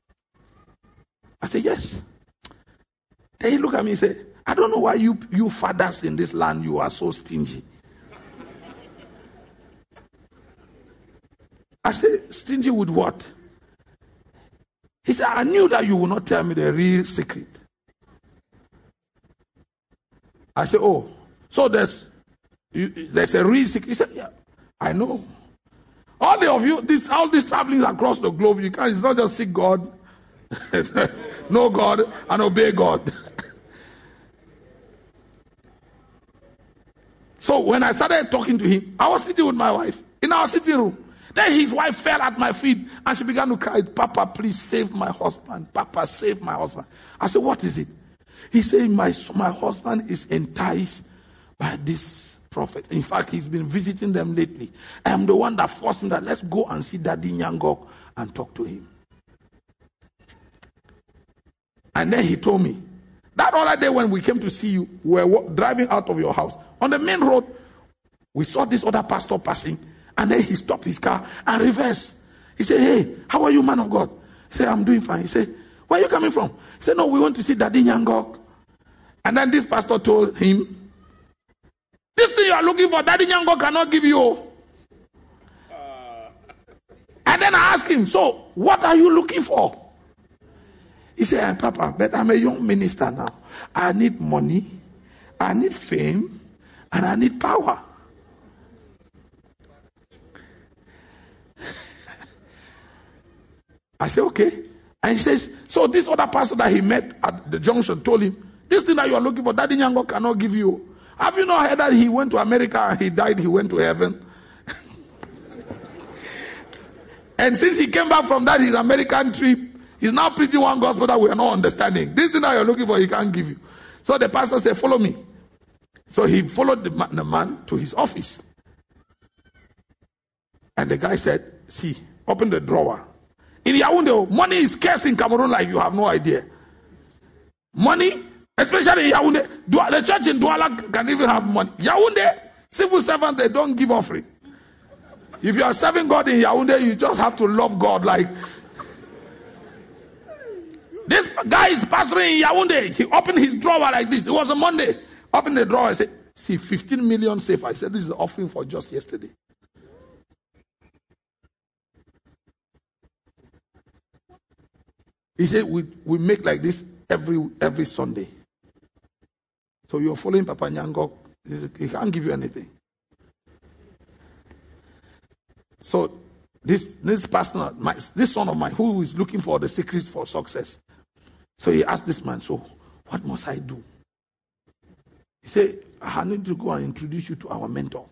I said, yes. Then he looked at me and said, I don't know why you fathers in this land, you are so stingy. I said, stingy with what? He said, I knew that you would not tell me the real secret. I said, oh, so there's a real secret. He said, yeah, I know. All of you, all these travelings across the globe, it's not just seek God Know God and obey God. So when I started talking to him, I was sitting with my wife in our sitting room. Then his wife fell at my feet and she began to cry, Papa, please save my husband. Papa, save my husband. I said, what is it? He said, my husband is enticed by this prophet. In fact, he's been visiting them lately. I am the one that forced him that let's go and see Daddy Nyangok and talk to him. And then he told me, that other day when we came to see you, we were driving out of your house. On the main road, we saw this other pastor passing. And then he stopped his car and reversed. He said, hey, how are you, man of God? He said, I'm doing fine. He said, where are you coming from? He said, no, we want to see Daddy Nyangok. And then this pastor told him, this thing you are looking for, Daddy Nyangok cannot give you. And then I asked him, so what are you looking for? He said, Papa, but I'm a young minister now. I need money, I need fame, and I need power. I said, okay. And he says, so this other pastor that he met at the junction told him, this thing that you are looking for, Daddy Nyangok cannot give you. Have you not heard that he went to America and he died, he went to heaven? And since he came back from that, his American trip, he's now preaching one gospel that we are not understanding. This thing that you're looking for, he can't give you. So the pastor said, follow me. So he followed the man to his office. And the guy said, see, open the drawer. In Yaoundé, money is scarce in Cameroon like you have no idea. Money, especially in Yaoundé, the church in Douala can even have money. Yaoundé, civil servants, they don't give offering. If you are serving God in Yaoundé, you just have to love God. Like, this guy is pastoring in Yaoundé. He opened his drawer like this. It was a Monday. Opened the drawer and said, see, 15 million safe. I said, this is the offering for just yesterday. He said, we make like this every Sunday. So you're following Papa Nyangok. He can't give you anything. So this pastor, this son of mine, who is looking for the secrets for success. So he asked this man, so what must I do? He said, I need to go and introduce you to our mentor.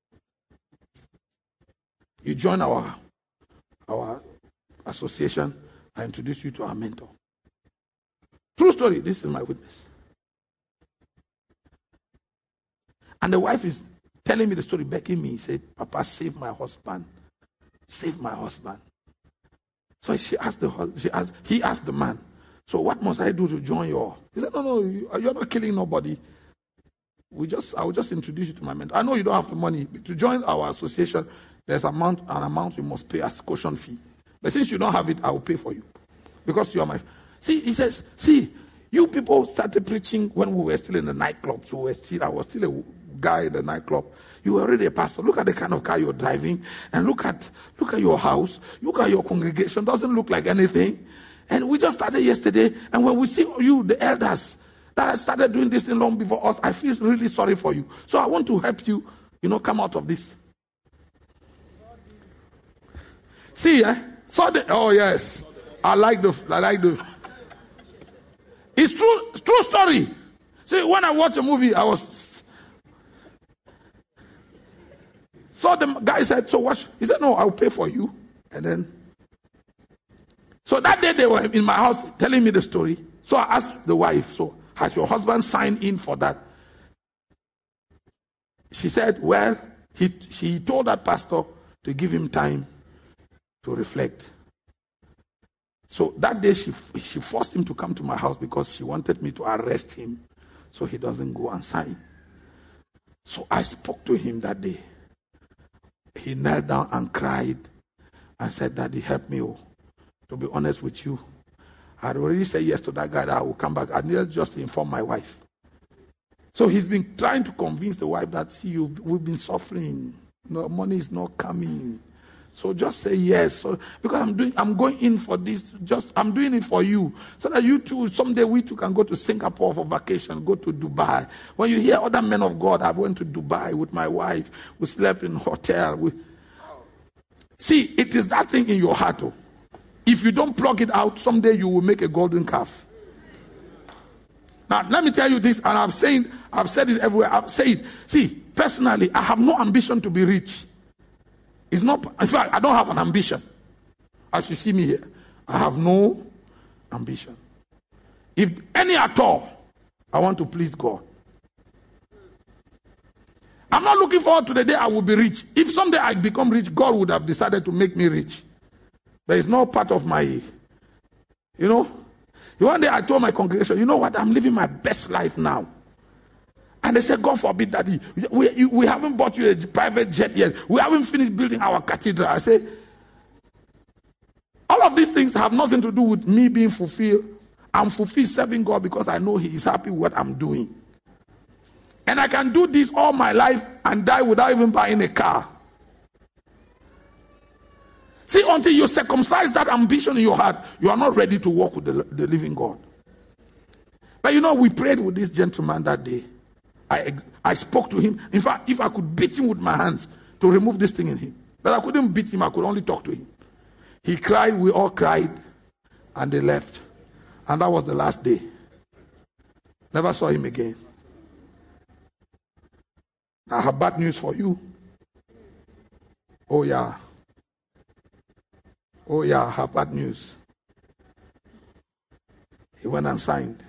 You join our association. I introduce you to our mentor. True story. This is my witness. And the wife is telling me the story, begging me. He said, Papa, save my husband. Save my husband. So he asked the man, so what must I do to join your? He said, no, you're not killing nobody. I will just introduce you to my mentor. I know you don't have the money. To join our association, there's an amount you must pay as caution fee. But since you don't have it, I will pay for you. Because you are my... See, he says, you people started preaching when we were still in the nightclub. So I was still a guy in the nightclub. You were already a pastor. Look at the kind of car you're driving. And look at your house. Look at your congregation. Doesn't look like anything. And we just started yesterday. And when we see you, the elders, that I started doing this thing long before us, I feel really sorry for you. So I want to help you, come out of this. See, oh yes. I like the. It's true story. See, when I watch a movie, so the guy said, so what? He said, no, I'll pay for you. And then, so that day they were in my house telling me the story. So I asked the wife, so has your husband signed in for that? She said, well, she told that pastor to give him time to reflect. So that day she forced him to come to my house because she wanted me to arrest him so he doesn't go and sign. So I spoke to him that day. He knelt down and cried and said, Daddy, help me. To be honest with you, I had already said yes to that guy that I will come back. I needed just to inform my wife. So he's been trying to convince the wife that, see, we've been suffering. No, money is not coming. So just say yes. So, because I'm going in for this. I'm doing it for you. So that you too, someday we too can go to Singapore for vacation, go to Dubai. When you hear other men of God, I went to Dubai with my wife. We slept in a hotel. See, it is that thing in your heart. if you don't pluck it out, someday you will make a golden calf. Now, let me tell you this, and I've said it everywhere. I've said it. See, personally, I have no ambition to be rich. It's not, in fact, I don't have an ambition. As you see me here, I have no ambition. If any at all, I want to please God. I'm not looking forward to the day I will be rich. If someday I become rich, God would have decided to make me rich. There is no part of my, One day I told my congregation, you know what, I'm living my best life now. And they said, God forbid, Daddy, we haven't bought you a private jet yet. We haven't finished building our cathedral. I say, all of these things have nothing to do with me being fulfilled. I'm fulfilled serving God because I know He is happy with what I'm doing. And I can do this all my life and die without even buying a car. See, until you circumcise that ambition in your heart, you are not ready to walk with the living God. But we prayed with this gentleman that day. I spoke to him. In fact, if I could beat him with my hands to remove this thing in him. But I couldn't beat him, I could only talk to him. He cried, we all cried, and they left. And that was the last day. Never saw him again. I have bad news for you. Oh yeah, I have bad news. He went and signed.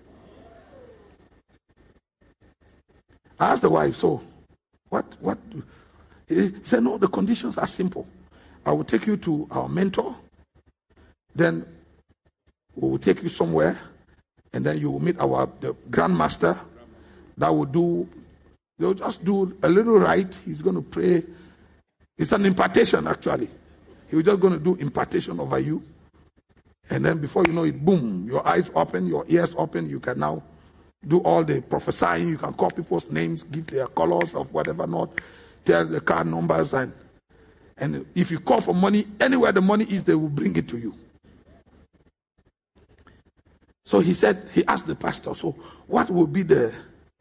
I asked the wife, so what? He said, no, the conditions are simple. I will take you to our mentor. Then we will take you somewhere. And then you will meet the grandmaster. That will they'll just do a little rite. He's going to pray. It's an impartation, actually. He's just going to do impartation over you. And then before you know it, boom, your eyes open, your ears open. You can now do all the prophesying. You can call people's names, give their colors of whatever not, tell the card numbers. And if you call for money, anywhere the money is, they will bring it to you. So he asked the pastor, so what will be the...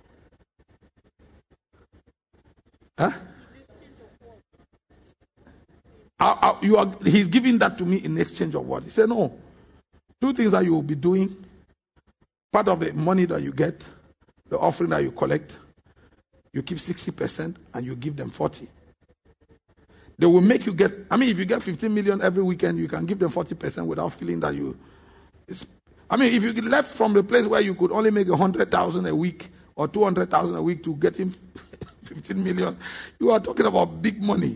He's giving that to me in exchange of what? He said, no. 2 things that you will be doing. Part of the money that you get, the offering that you collect, you keep 60% and you give them 40%. They will make you get, if you get 15 million every weekend, you can give them 40% without feeling that if you left from the place where you could only make 100,000 a week or 200,000 a week to get him 15 million, you are talking about big money.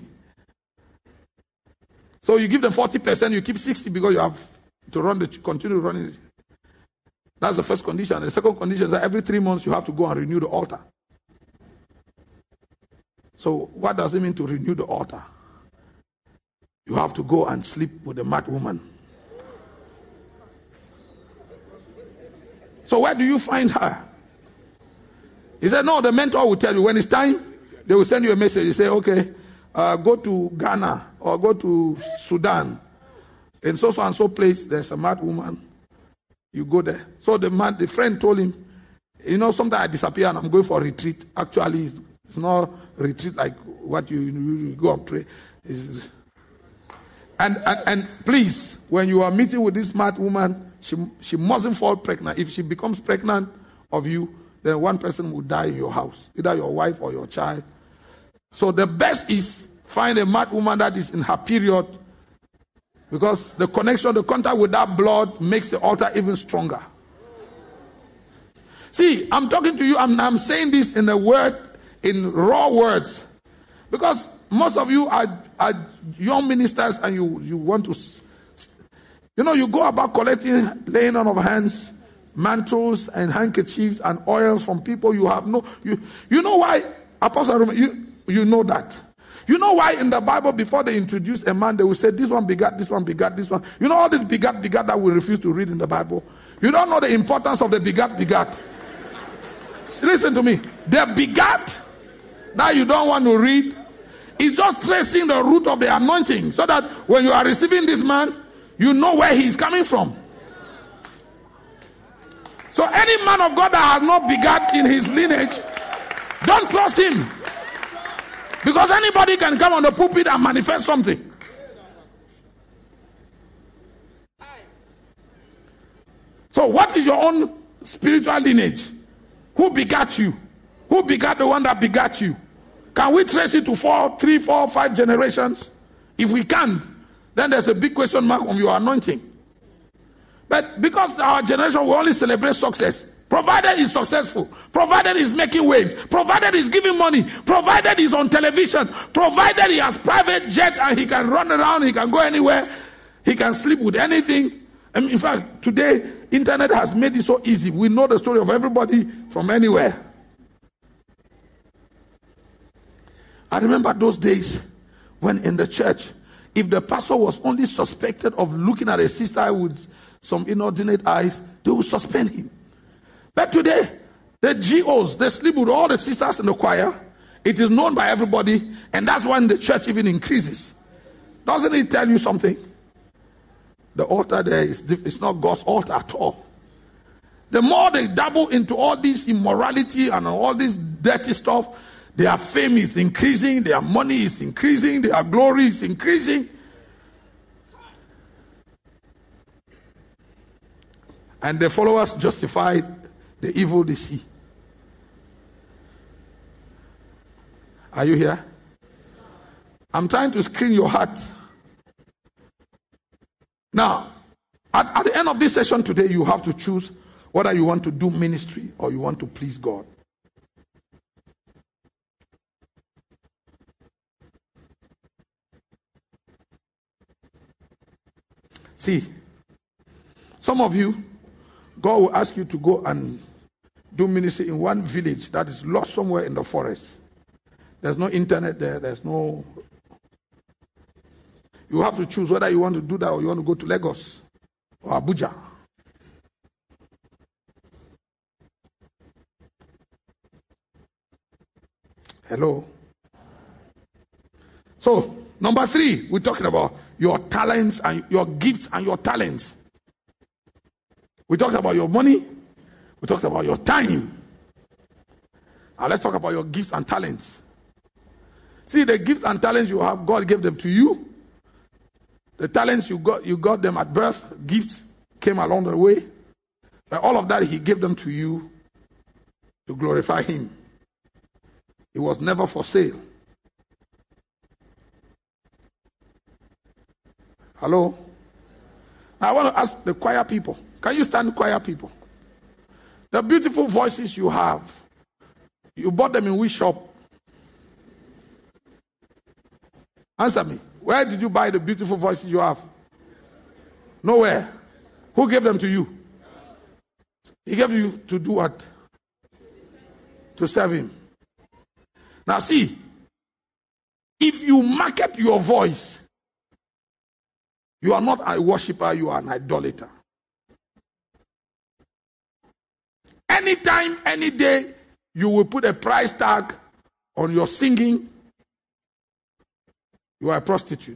So you give them 40%, you keep 60% because you have to continue running it. That's the first condition. The second condition is that every 3 months you have to go and renew the altar. So what does it mean to renew the altar? You have to go and sleep with a mad woman. So where do you find her? He said, no, the mentor will tell you. When it's time, they will send you a message. They say, okay, go to Ghana or go to Sudan. In so and so place, there's a mad woman. You go there. So the friend told him, sometimes I disappear and I'm going for a retreat. Actually, it's not retreat like what you go and pray. And please, when you are meeting with this mad woman, she mustn't fall pregnant. If she becomes pregnant of you, then one person will die in your house, either your wife or your child. So the best is find a mad woman that is in her period, because the contact with that blood makes the altar even stronger. See, I'm talking to you, I'm saying this in raw words. Because most of you are young ministers and you want to, you go about collecting, laying on of hands, mantles and handkerchiefs and oils from people you have you know why, Apostle, you know that. You know why in the Bible, before they introduce a man, they will say, this one begat, this one begat, this one. You know all this begat that we refuse to read in the Bible? You don't know the importance of the begat. Listen to me. The begat that you don't want to read is just tracing the root of the anointing, so that when you are receiving this man, you know where he is coming from. So any man of God that has not begat in his lineage, don't trust him. Because anybody can come on the pulpit and manifest something. So what is your own spiritual lineage? Who begat you? Who begat the one that begat you? Can we trace it to 3, 4, 5 generations? If we can't, then there's a big question mark on your anointing. But because our generation will only celebrate success, provided he's successful, provided he's making waves, provided he's giving money, provided he's on television, provided he has private jet and he can run around, he can go anywhere, he can sleep with anything. And in fact, today, internet has made it so easy. We know the story of everybody from anywhere. I remember those days when in the church, if the pastor was only suspected of looking at a sister with some inordinate eyes, they would suspend him. But today, the GOs, they sleep with all the sisters in the choir. It is known by everybody, and that's when the church even increases. Doesn't it tell you something? The altar there it's not God's altar at all. The more they dabble into all this immorality and all this dirty stuff, their fame is increasing, their money is increasing, their glory is increasing. And the followers justify the evil they see. Are you here? I'm trying to screen your heart. Now, at the end of this session today, you have to choose whether you want to do ministry or you want to please God. See, some of you, God will ask you to go and do ministry in one village that is lost somewhere in the forest. There's no internet there, there's no... You have to choose whether you want to do that or you want to go to Lagos or Abuja. Hello? So, number 3, we're talking about your talents and your gifts and your talents. We talked about your money. We talked about your time. Now let's talk about your gifts and talents. See, the gifts and talents you have, God gave them to you. The talents you got them at birth. Gifts came along the way. But all of that, he gave them to you to glorify him. It was never for sale. Hello? Now I want to ask the choir people. Can you stand, choir people? The beautiful voices you have, you bought them in which shop? Answer me. Where did you buy the beautiful voices you have? Nowhere. Who gave them to you? He gave you to do what? To serve him. Now see, if you market your voice, you are not a worshiper, you are an idolater. Anytime, any day, you will put a price tag on your singing, you are a prostitute.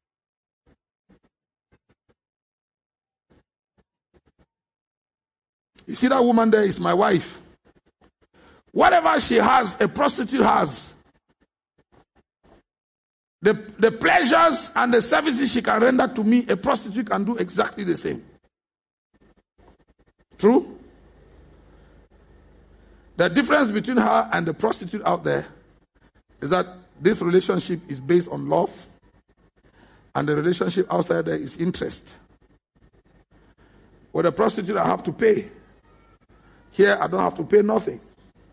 You see that woman there is my wife. Whatever she has, a prostitute has. The pleasures and the services she can render to me, a prostitute can do exactly the same. True? The difference between her and the prostitute out there is that this relationship is based on love, and the relationship outside there is interest. With a prostitute, I have to pay. Here, I don't have to pay nothing.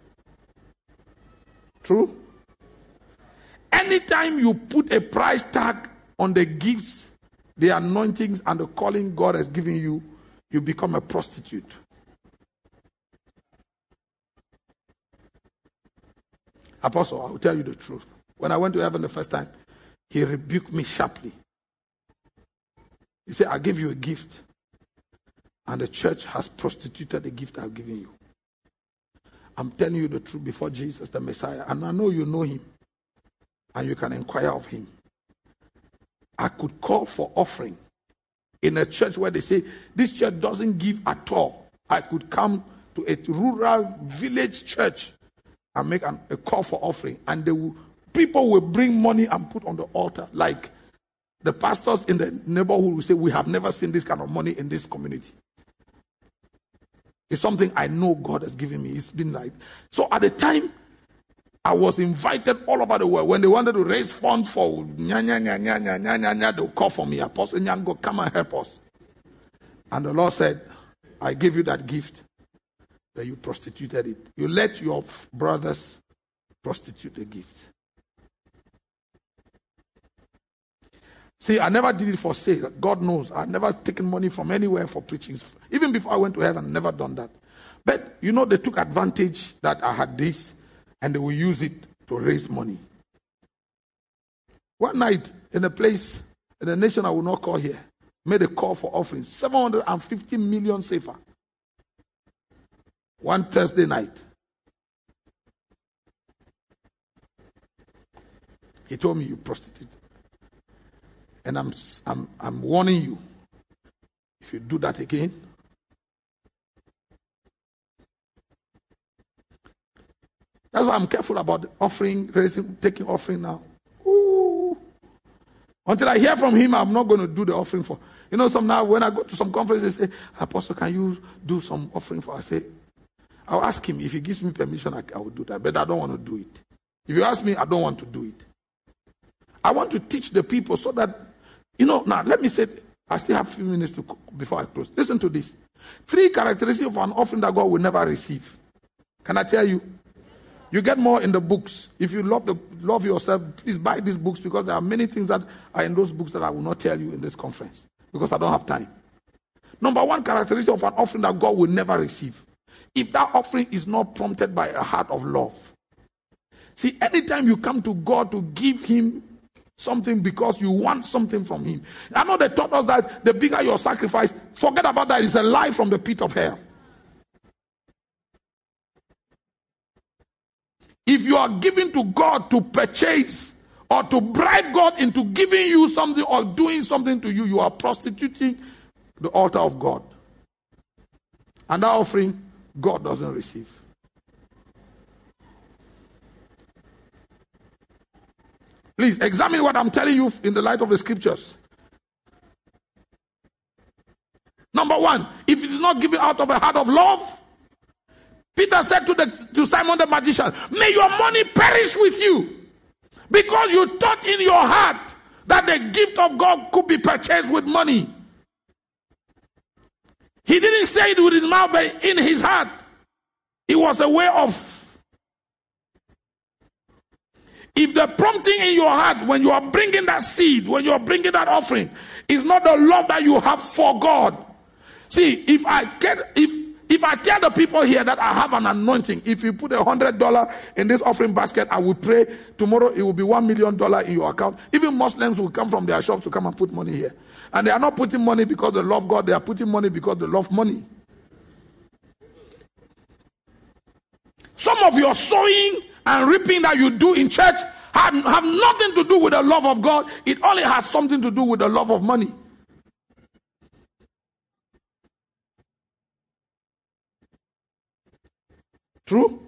True? Anytime you put a price tag on the gifts, the anointings, and the calling God has given you, you become a prostitute. Apostle, I will tell you the truth. When I went to heaven the first time, he rebuked me sharply. He said, I gave you a gift, and the church has prostituted the gift I've given you. I'm telling you the truth before Jesus, the Messiah, and I know you know him, and you can inquire of him. I could call for offering in a church where they say, this church doesn't give at all. I could come to a rural village church and make a call for offering, and people will bring money and put on the altar, like the pastors in the neighborhood will say, we have never seen this kind of money in this community. It's something I know God has given me. It's been like, so at the time, I was invited all over the world. When they wanted to raise funds for they'll call for me. Apostle Nyango, come and help us. And the Lord said, I gave you that gift, but you prostituted it. You let your brothers prostitute the gift. See, I never did it for sale. God knows. I've never taken money from anywhere for preaching. Even before I went to heaven, I never done that. But, they took advantage that I had this, and they will use it to raise money. One night, in a place, in a nation I will not call here, made a call for offering, 750 million safer. One Thursday night. He told me, you prostitute. And I'm warning you, if you do that again, that's why I'm careful about offering, raising, taking offering now. Ooh. Until I hear from him, I'm not going to do the offering for. Some now when I go to some conferences, they say, Apostle, can you do some offering for? I say, I'll ask him. If he gives me permission, I will do that. But I don't want to do it. If you ask me, I don't want to do it. I want to teach the people so that, now let me say, I still have a few minutes before I close. Listen to this. 3 characteristics of an offering that God will never receive. Can I tell you? You get more in the books. If you love yourself, please buy these books, because there are many things that are in those books that I will not tell you in this conference because I don't have time. Number 1 characteristic of an offering that God will never receive. If that offering is not prompted by a heart of love. See, anytime you come to God to give him something because you want something from him. I know they taught us that the bigger your sacrifice, forget about that. It's a lie from the pit of hell. If you are giving to God to purchase or to bribe God into giving you something or doing something to you, you are prostituting the altar of God. And that offering, God doesn't receive. Please examine what I'm telling you in the light of the scriptures. Number 1, if it is not given out of a heart of love, Peter said to Simon the magician, may your money perish with you, because you thought in your heart that the gift of God could be purchased with money. He didn't say it with his mouth, but in his heart. It was a way of. If the prompting in your heart, when you are bringing that seed, when you are bringing that offering, is not the love that you have for God. See, if I tell the people here that I have an anointing, if you put $100 in this offering basket, I will pray tomorrow it will be $1 million in your account. Even Muslims will come from their shops to come and put money here. And they are not putting money because they love God, they are putting money because they love money. Some of your sowing and reaping that you do in church have nothing to do with the love of God. It only has something to do with the love of money. True?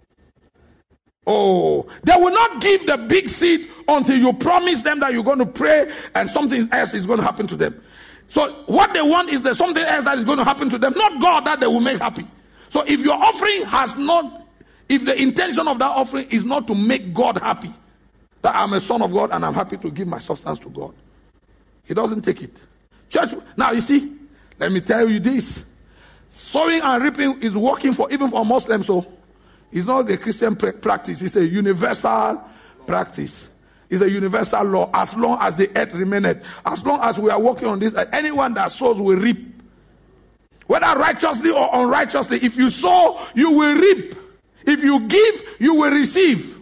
Oh, they will not give the big seed until you promise them that you're going to pray and something else is going to happen to them. So what they want is there something else that is going to happen to them, not God that they will make happy. So if your offering if the intention of that offering is not to make God happy, that I'm a son of God and I'm happy to give my substance to God, he doesn't take it. Church, now you see, let me tell you this. Sowing and reaping is working even for Muslims. So it's not a Christian practice. It's a universal practice. It's a universal law. As long as the earth remaineth, as long as we are working on this, anyone that sows will reap. Whether righteously or unrighteously, if you sow, you will reap. If you give, you will receive.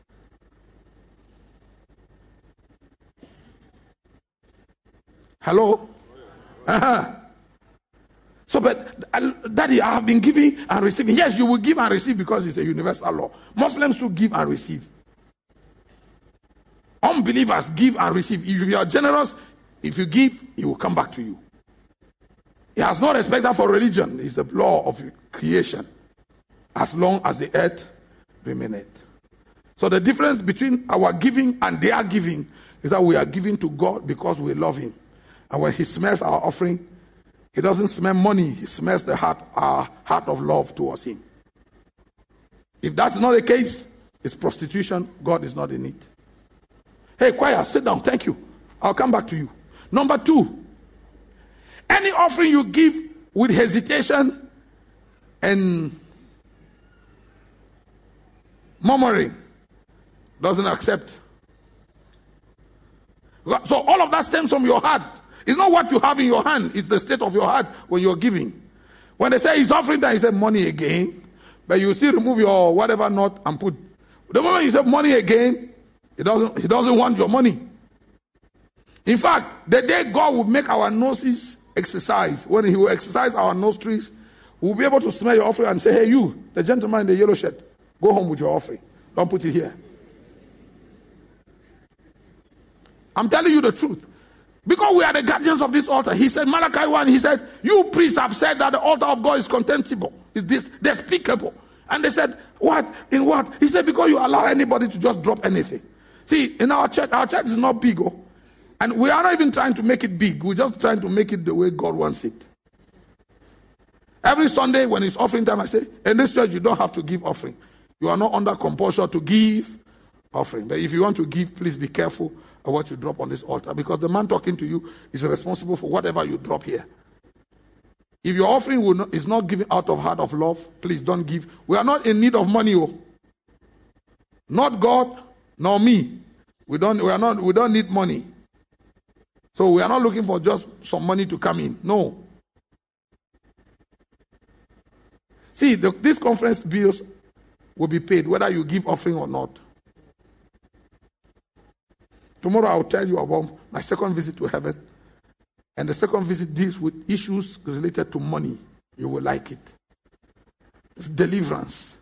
Hello? Uh-huh. So, but Daddy, I have been giving and receiving. Yes, you will give and receive because it's a universal law. Muslims too give and receive. Unbelievers give and receive. If you are generous, if you give, it will come back to you. He has no respect for religion. It's the law of creation. As long as the earth remaineth. So the difference between our giving and their giving is that we are giving to God because we love him. And when he smells our offering, He doesn't smell money. He smells the heart, our heart of love towards him. If that's not the case, it's prostitution. God is not in it. Hey, choir, sit down. Thank you. I'll come back to you. Number 2, any offering you give with hesitation and murmuring doesn't accept. So all of that stems from your heart. It's not what you have in your hand. It's the state of your heart when you're giving. When they say it's offering time, you say money again. But you still remove your whatever knot and put. The moment you say money again, he doesn't want your money. In fact, the day God will make our noses exercise, when he will exercise our nostrils, we'll be able to smell your offering and say, hey, you, the gentleman in the yellow shirt, go home with your offering. Don't put it here. I'm telling you the truth. Because we are the guardians of this altar. He said, Malachi 1, he said, you priests have said that the altar of God is contemptible. Is this despicable? And they said, what? In what? He said, because you allow anybody to just drop anything. See, in our church is not big. And we are not even trying to make it big. We're just trying to make it the way God wants it. Every Sunday when it's offering time, I say, in this church you don't have to give offering. You are not under compulsion to give offering. But if you want to give, please be careful of what you drop on this altar, because the man talking to you is responsible for whatever you drop here. If your offering is not given out of heart of love, please don't give. We are not in need of money. Not God, nor me. We don't need money. So we are not looking for just some money to come in. No. See, these conference bills will be paid whether you give offering or not. Tomorrow I'll tell you about my second visit to heaven. And the second visit deals with issues related to money. You will like it. It's deliverance.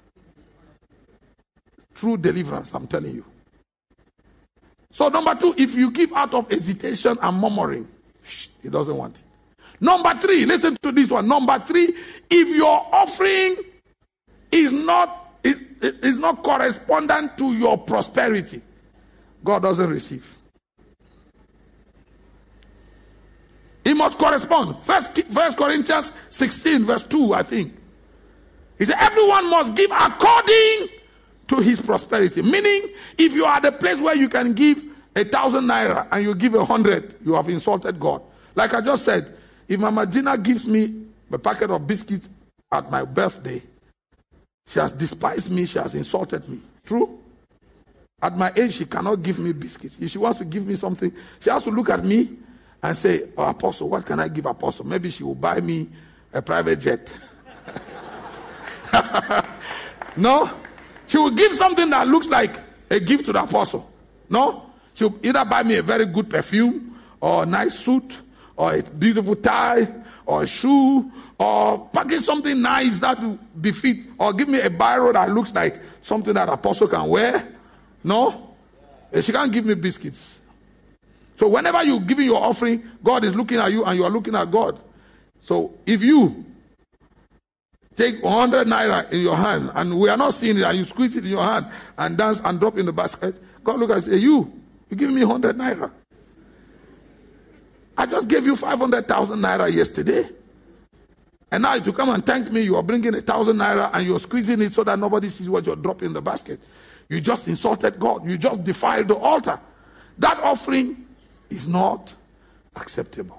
True deliverance, I'm telling you. So number 2, if you give out of hesitation and murmuring, he doesn't want it. Number 3, listen to this one. Number 3, if your offering is not correspondent to your prosperity, God doesn't receive. It must correspond. First Corinthians 16 verse 2, I think. He said, everyone must give according to his prosperity. Meaning, if you are at the place where you can give 1,000 naira and you give 100, you have insulted God. Like I just said, if Mama Gina gives me a packet of biscuits at my birthday, she has despised me, she has insulted me. True? At my age, she cannot give me biscuits. If she wants to give me something, she has to look at me and say, oh, Apostle, what can I give Apostle? Maybe she will buy me a private jet. No? She will give something that looks like a gift to the Apostle. No? She will either buy me a very good perfume, or a nice suit, or a beautiful tie, or a shoe, or package something nice that will befit, or give me a biro that looks like something that Apostle can wear. No? She can't give me biscuits. So whenever you're giving your offering, God is looking at you and you are looking at God. So if you take 100 naira in your hand and we are not seeing it and you squeeze it in your hand and dance and drop in the basket, God look and say, you give me 100 naira. I just gave you 500,000 naira yesterday. And now to come and thank me, you are bringing 1,000 naira and you're squeezing it so that nobody sees what you're dropping in the basket. You just insulted God. You just defiled the altar. That offering is not acceptable.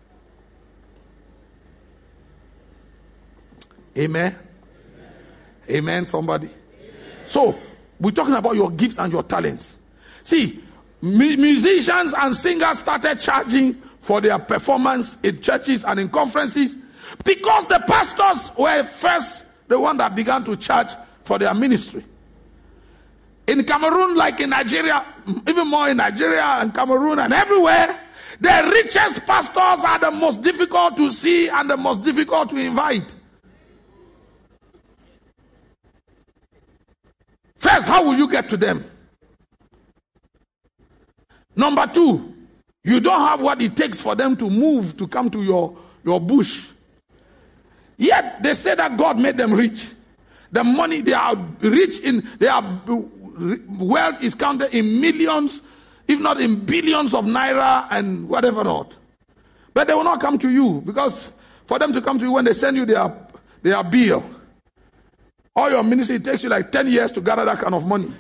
Amen? Amen, somebody? Amen. So, we're talking about your gifts and your talents. See, musicians and singers started charging for their performance in churches and in conferences because the pastors were first the one that began to charge for their ministry. In Cameroon, like in Nigeria, even more in Nigeria and Cameroon and everywhere, the richest pastors are the most difficult to see and the most difficult to invite. First, how will you get to them? Number 2, you don't have what it takes for them to move to come to your bush. Yet, they say that God made them rich. The money, they are rich in, wealth is counted in millions, if not in billions of naira and whatever not. But they will not come to you because for them to come to you when they send you their bill. All your ministry, it takes you like 10 years to gather that kind of money.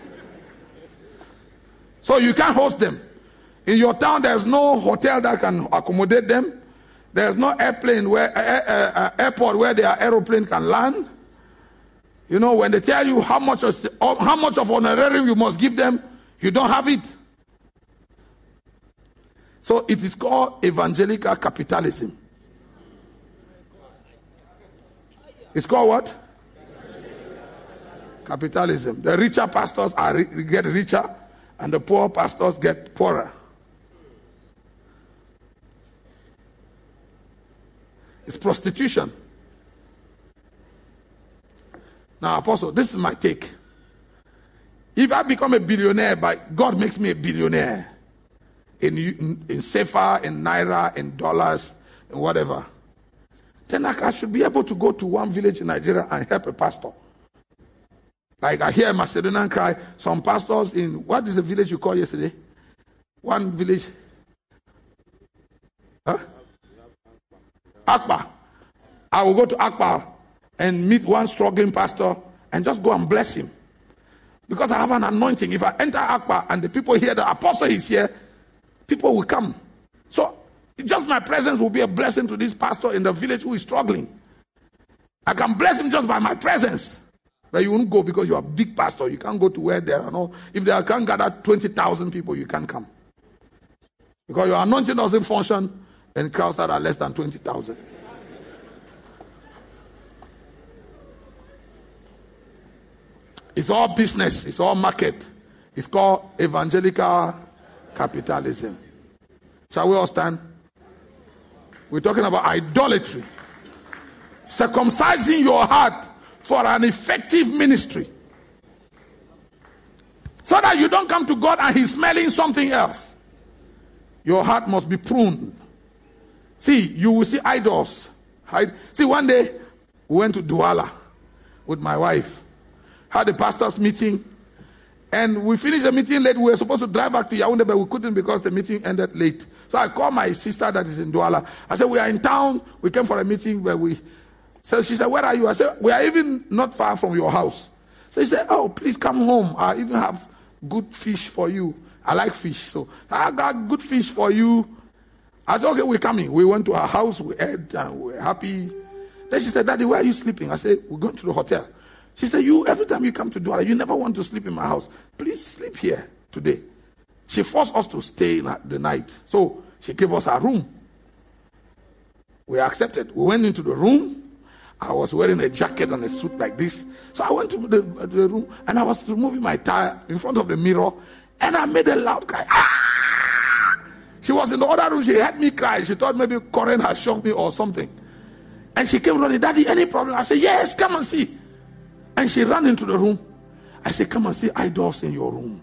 So you can't host them. In your town, there's no hotel that can accommodate them. There's no airport where their aeroplane can land. You know, when they tell you how much of honorarium you must give them, you don't have it. So it is called evangelical capitalism. It's called what? Capitalism. The richer pastors get richer, and the poor pastors get poorer. It's prostitution. Now, Apostle, this is my take. If I become a billionaire, God makes me a billionaire in Sefa, in Naira, in dollars, in whatever, then I should be able to go to one village in Nigeria and help a pastor. Like I hear a Macedonian cry, some pastors in, what is the village you called yesterday? One village? Akpa. I will go to Akpa and meet one struggling pastor and just go and bless him. Because I have an anointing. If I enter Akpa and the people hear the apostle is here, people will come. So just my presence will be a blessing to this pastor in the village who is struggling. I can bless him just by my presence. But you won't go because you are a big pastor. You can't go to where there are no. If they can gather 20,000 people, you can't come. Because your anointing doesn't function in crowds that are less than 20,000. It's all business. It's all market. It's called evangelical capitalism. Shall we all stand? We're talking about idolatry. Circumcising your heart for an effective ministry. So that you don't come to God and He's smelling something else. Your heart must be pruned. See, you will see idols. See, one day we went to Douala with my wife. Had a pastor's meeting. And we finished the meeting late. We were supposed to drive back to Yaoundé, but we couldn't because the meeting ended late. So I called my sister that is in Douala. I said, we are in town. We came for a meeting where so she said, where are you? I said, we are even not far from your house. So she said, oh, please come home. I even have good fish for you. I like fish. So I got good fish for you. I said, okay, we're coming. We went to her house. We ate and we were happy. Then she said, Daddy, where are you sleeping? I said, we're going to the hotel. She said, every time you come to Douala, you never want to sleep in my house. Please sleep here today. She forced us to stay the night. So she gave us our room. We accepted. We went into the room. I was wearing a jacket and a suit like this. So I went to the room and I was removing my tie in front of the mirror and I made a loud cry. Ah! She was in the other room. She heard me cry. She thought maybe Corinne had shocked me or something. And she came running, Daddy, any problem? I said, yes, come and see. And she ran into the room. I said, come and see idols in your room.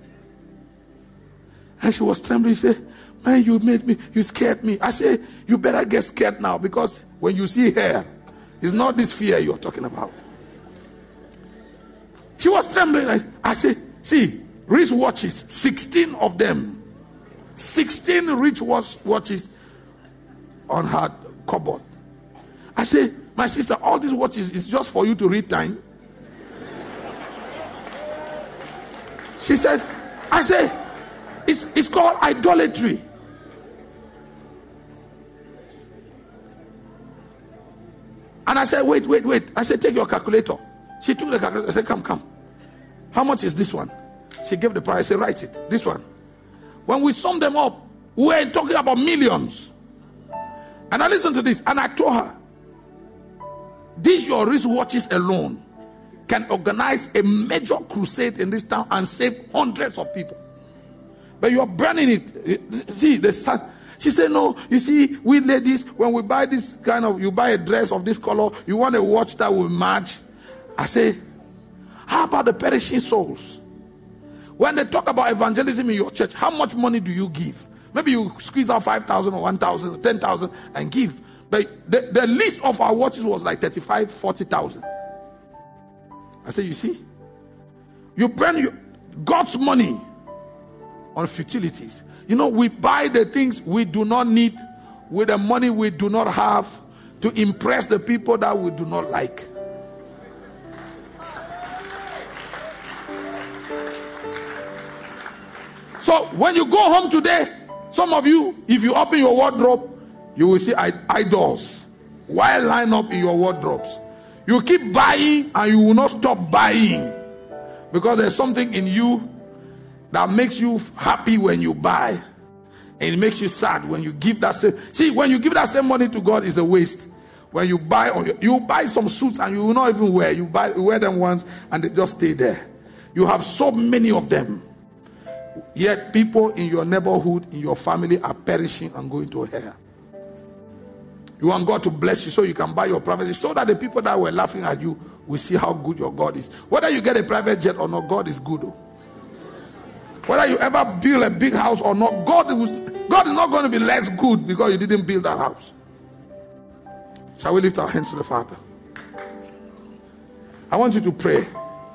And she was trembling. She said, man, you scared me. I said, you better get scared now because when you see hair, it's not this fear you're talking about. She was trembling. I said, see, wristwatches, 16 of them. 16 wristwatches on her cupboard. I said, my sister, all these watches is just for you to read time. She said, I said, it's called idolatry. And I said, wait. I said, take your calculator. She took the calculator. I said, come. How much is this one? She gave the price. I said, write it. This one. When we sum them up, we're talking about millions. And I listened to this and I told her, these your wristwatches alone can organize a major crusade in this town and save hundreds of people. But you're burning it. See, the sun. She said, no, you see, we ladies, when we buy this you buy a dress of this color, you want a watch that will match. I say, how about the perishing souls? When they talk about evangelism in your church, how much money do you give? Maybe you squeeze out 5,000 or 1,000 or 10,000 and give. But the list of our watches was like 35, 40,000. I say, you see, you burn God's money on futilities. You know, we buy the things we do not need with the money we do not have. to impress the people that we do not like. So when you go home today, some of you, if you open your wardrobe, you will see idols. Why line up in your wardrobes? You keep buying and you will not stop buying. Because there's something in you that makes you happy when you buy. And it makes you sad when you give that same. See, when you give that same money to God, it's a waste. When you buy, you buy some suits and you will not even wear. You wear them once and they just stay there. You have so many of them. Yet people in your neighborhood, in your family are perishing and going to hell. You want God to bless you so you can buy your private, so that the people that were laughing at you will see how good your God is. Whether you get a private jet or not, God is good. Whether you ever build a big house or not, God is not going to be less good because you didn't build that house. Shall we lift our hands to the Father? I want you to pray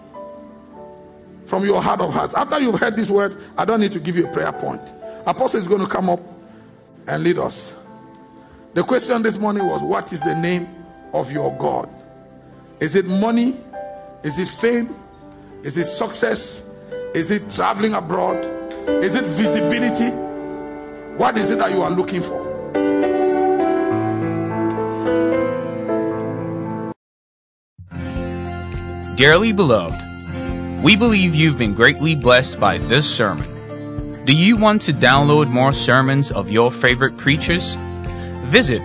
from your heart of hearts. After you've heard this word, I don't need to give you a prayer point. Apostle is going to come up and lead us. The question this morning was, what is the name of your God? Is it money? Is it fame? Is it success? Is it traveling abroad? Is it visibility? What is it that you are looking for? Dearly beloved, we believe you've been greatly blessed by this sermon. Do you want to download more sermons of your favorite preachers? Visit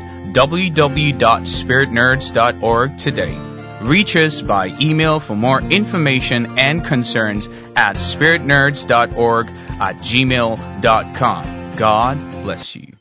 www.spiritnerds.org today. Reach us by email for more information and concerns at spiritnerds.org@gmail.com. God bless you.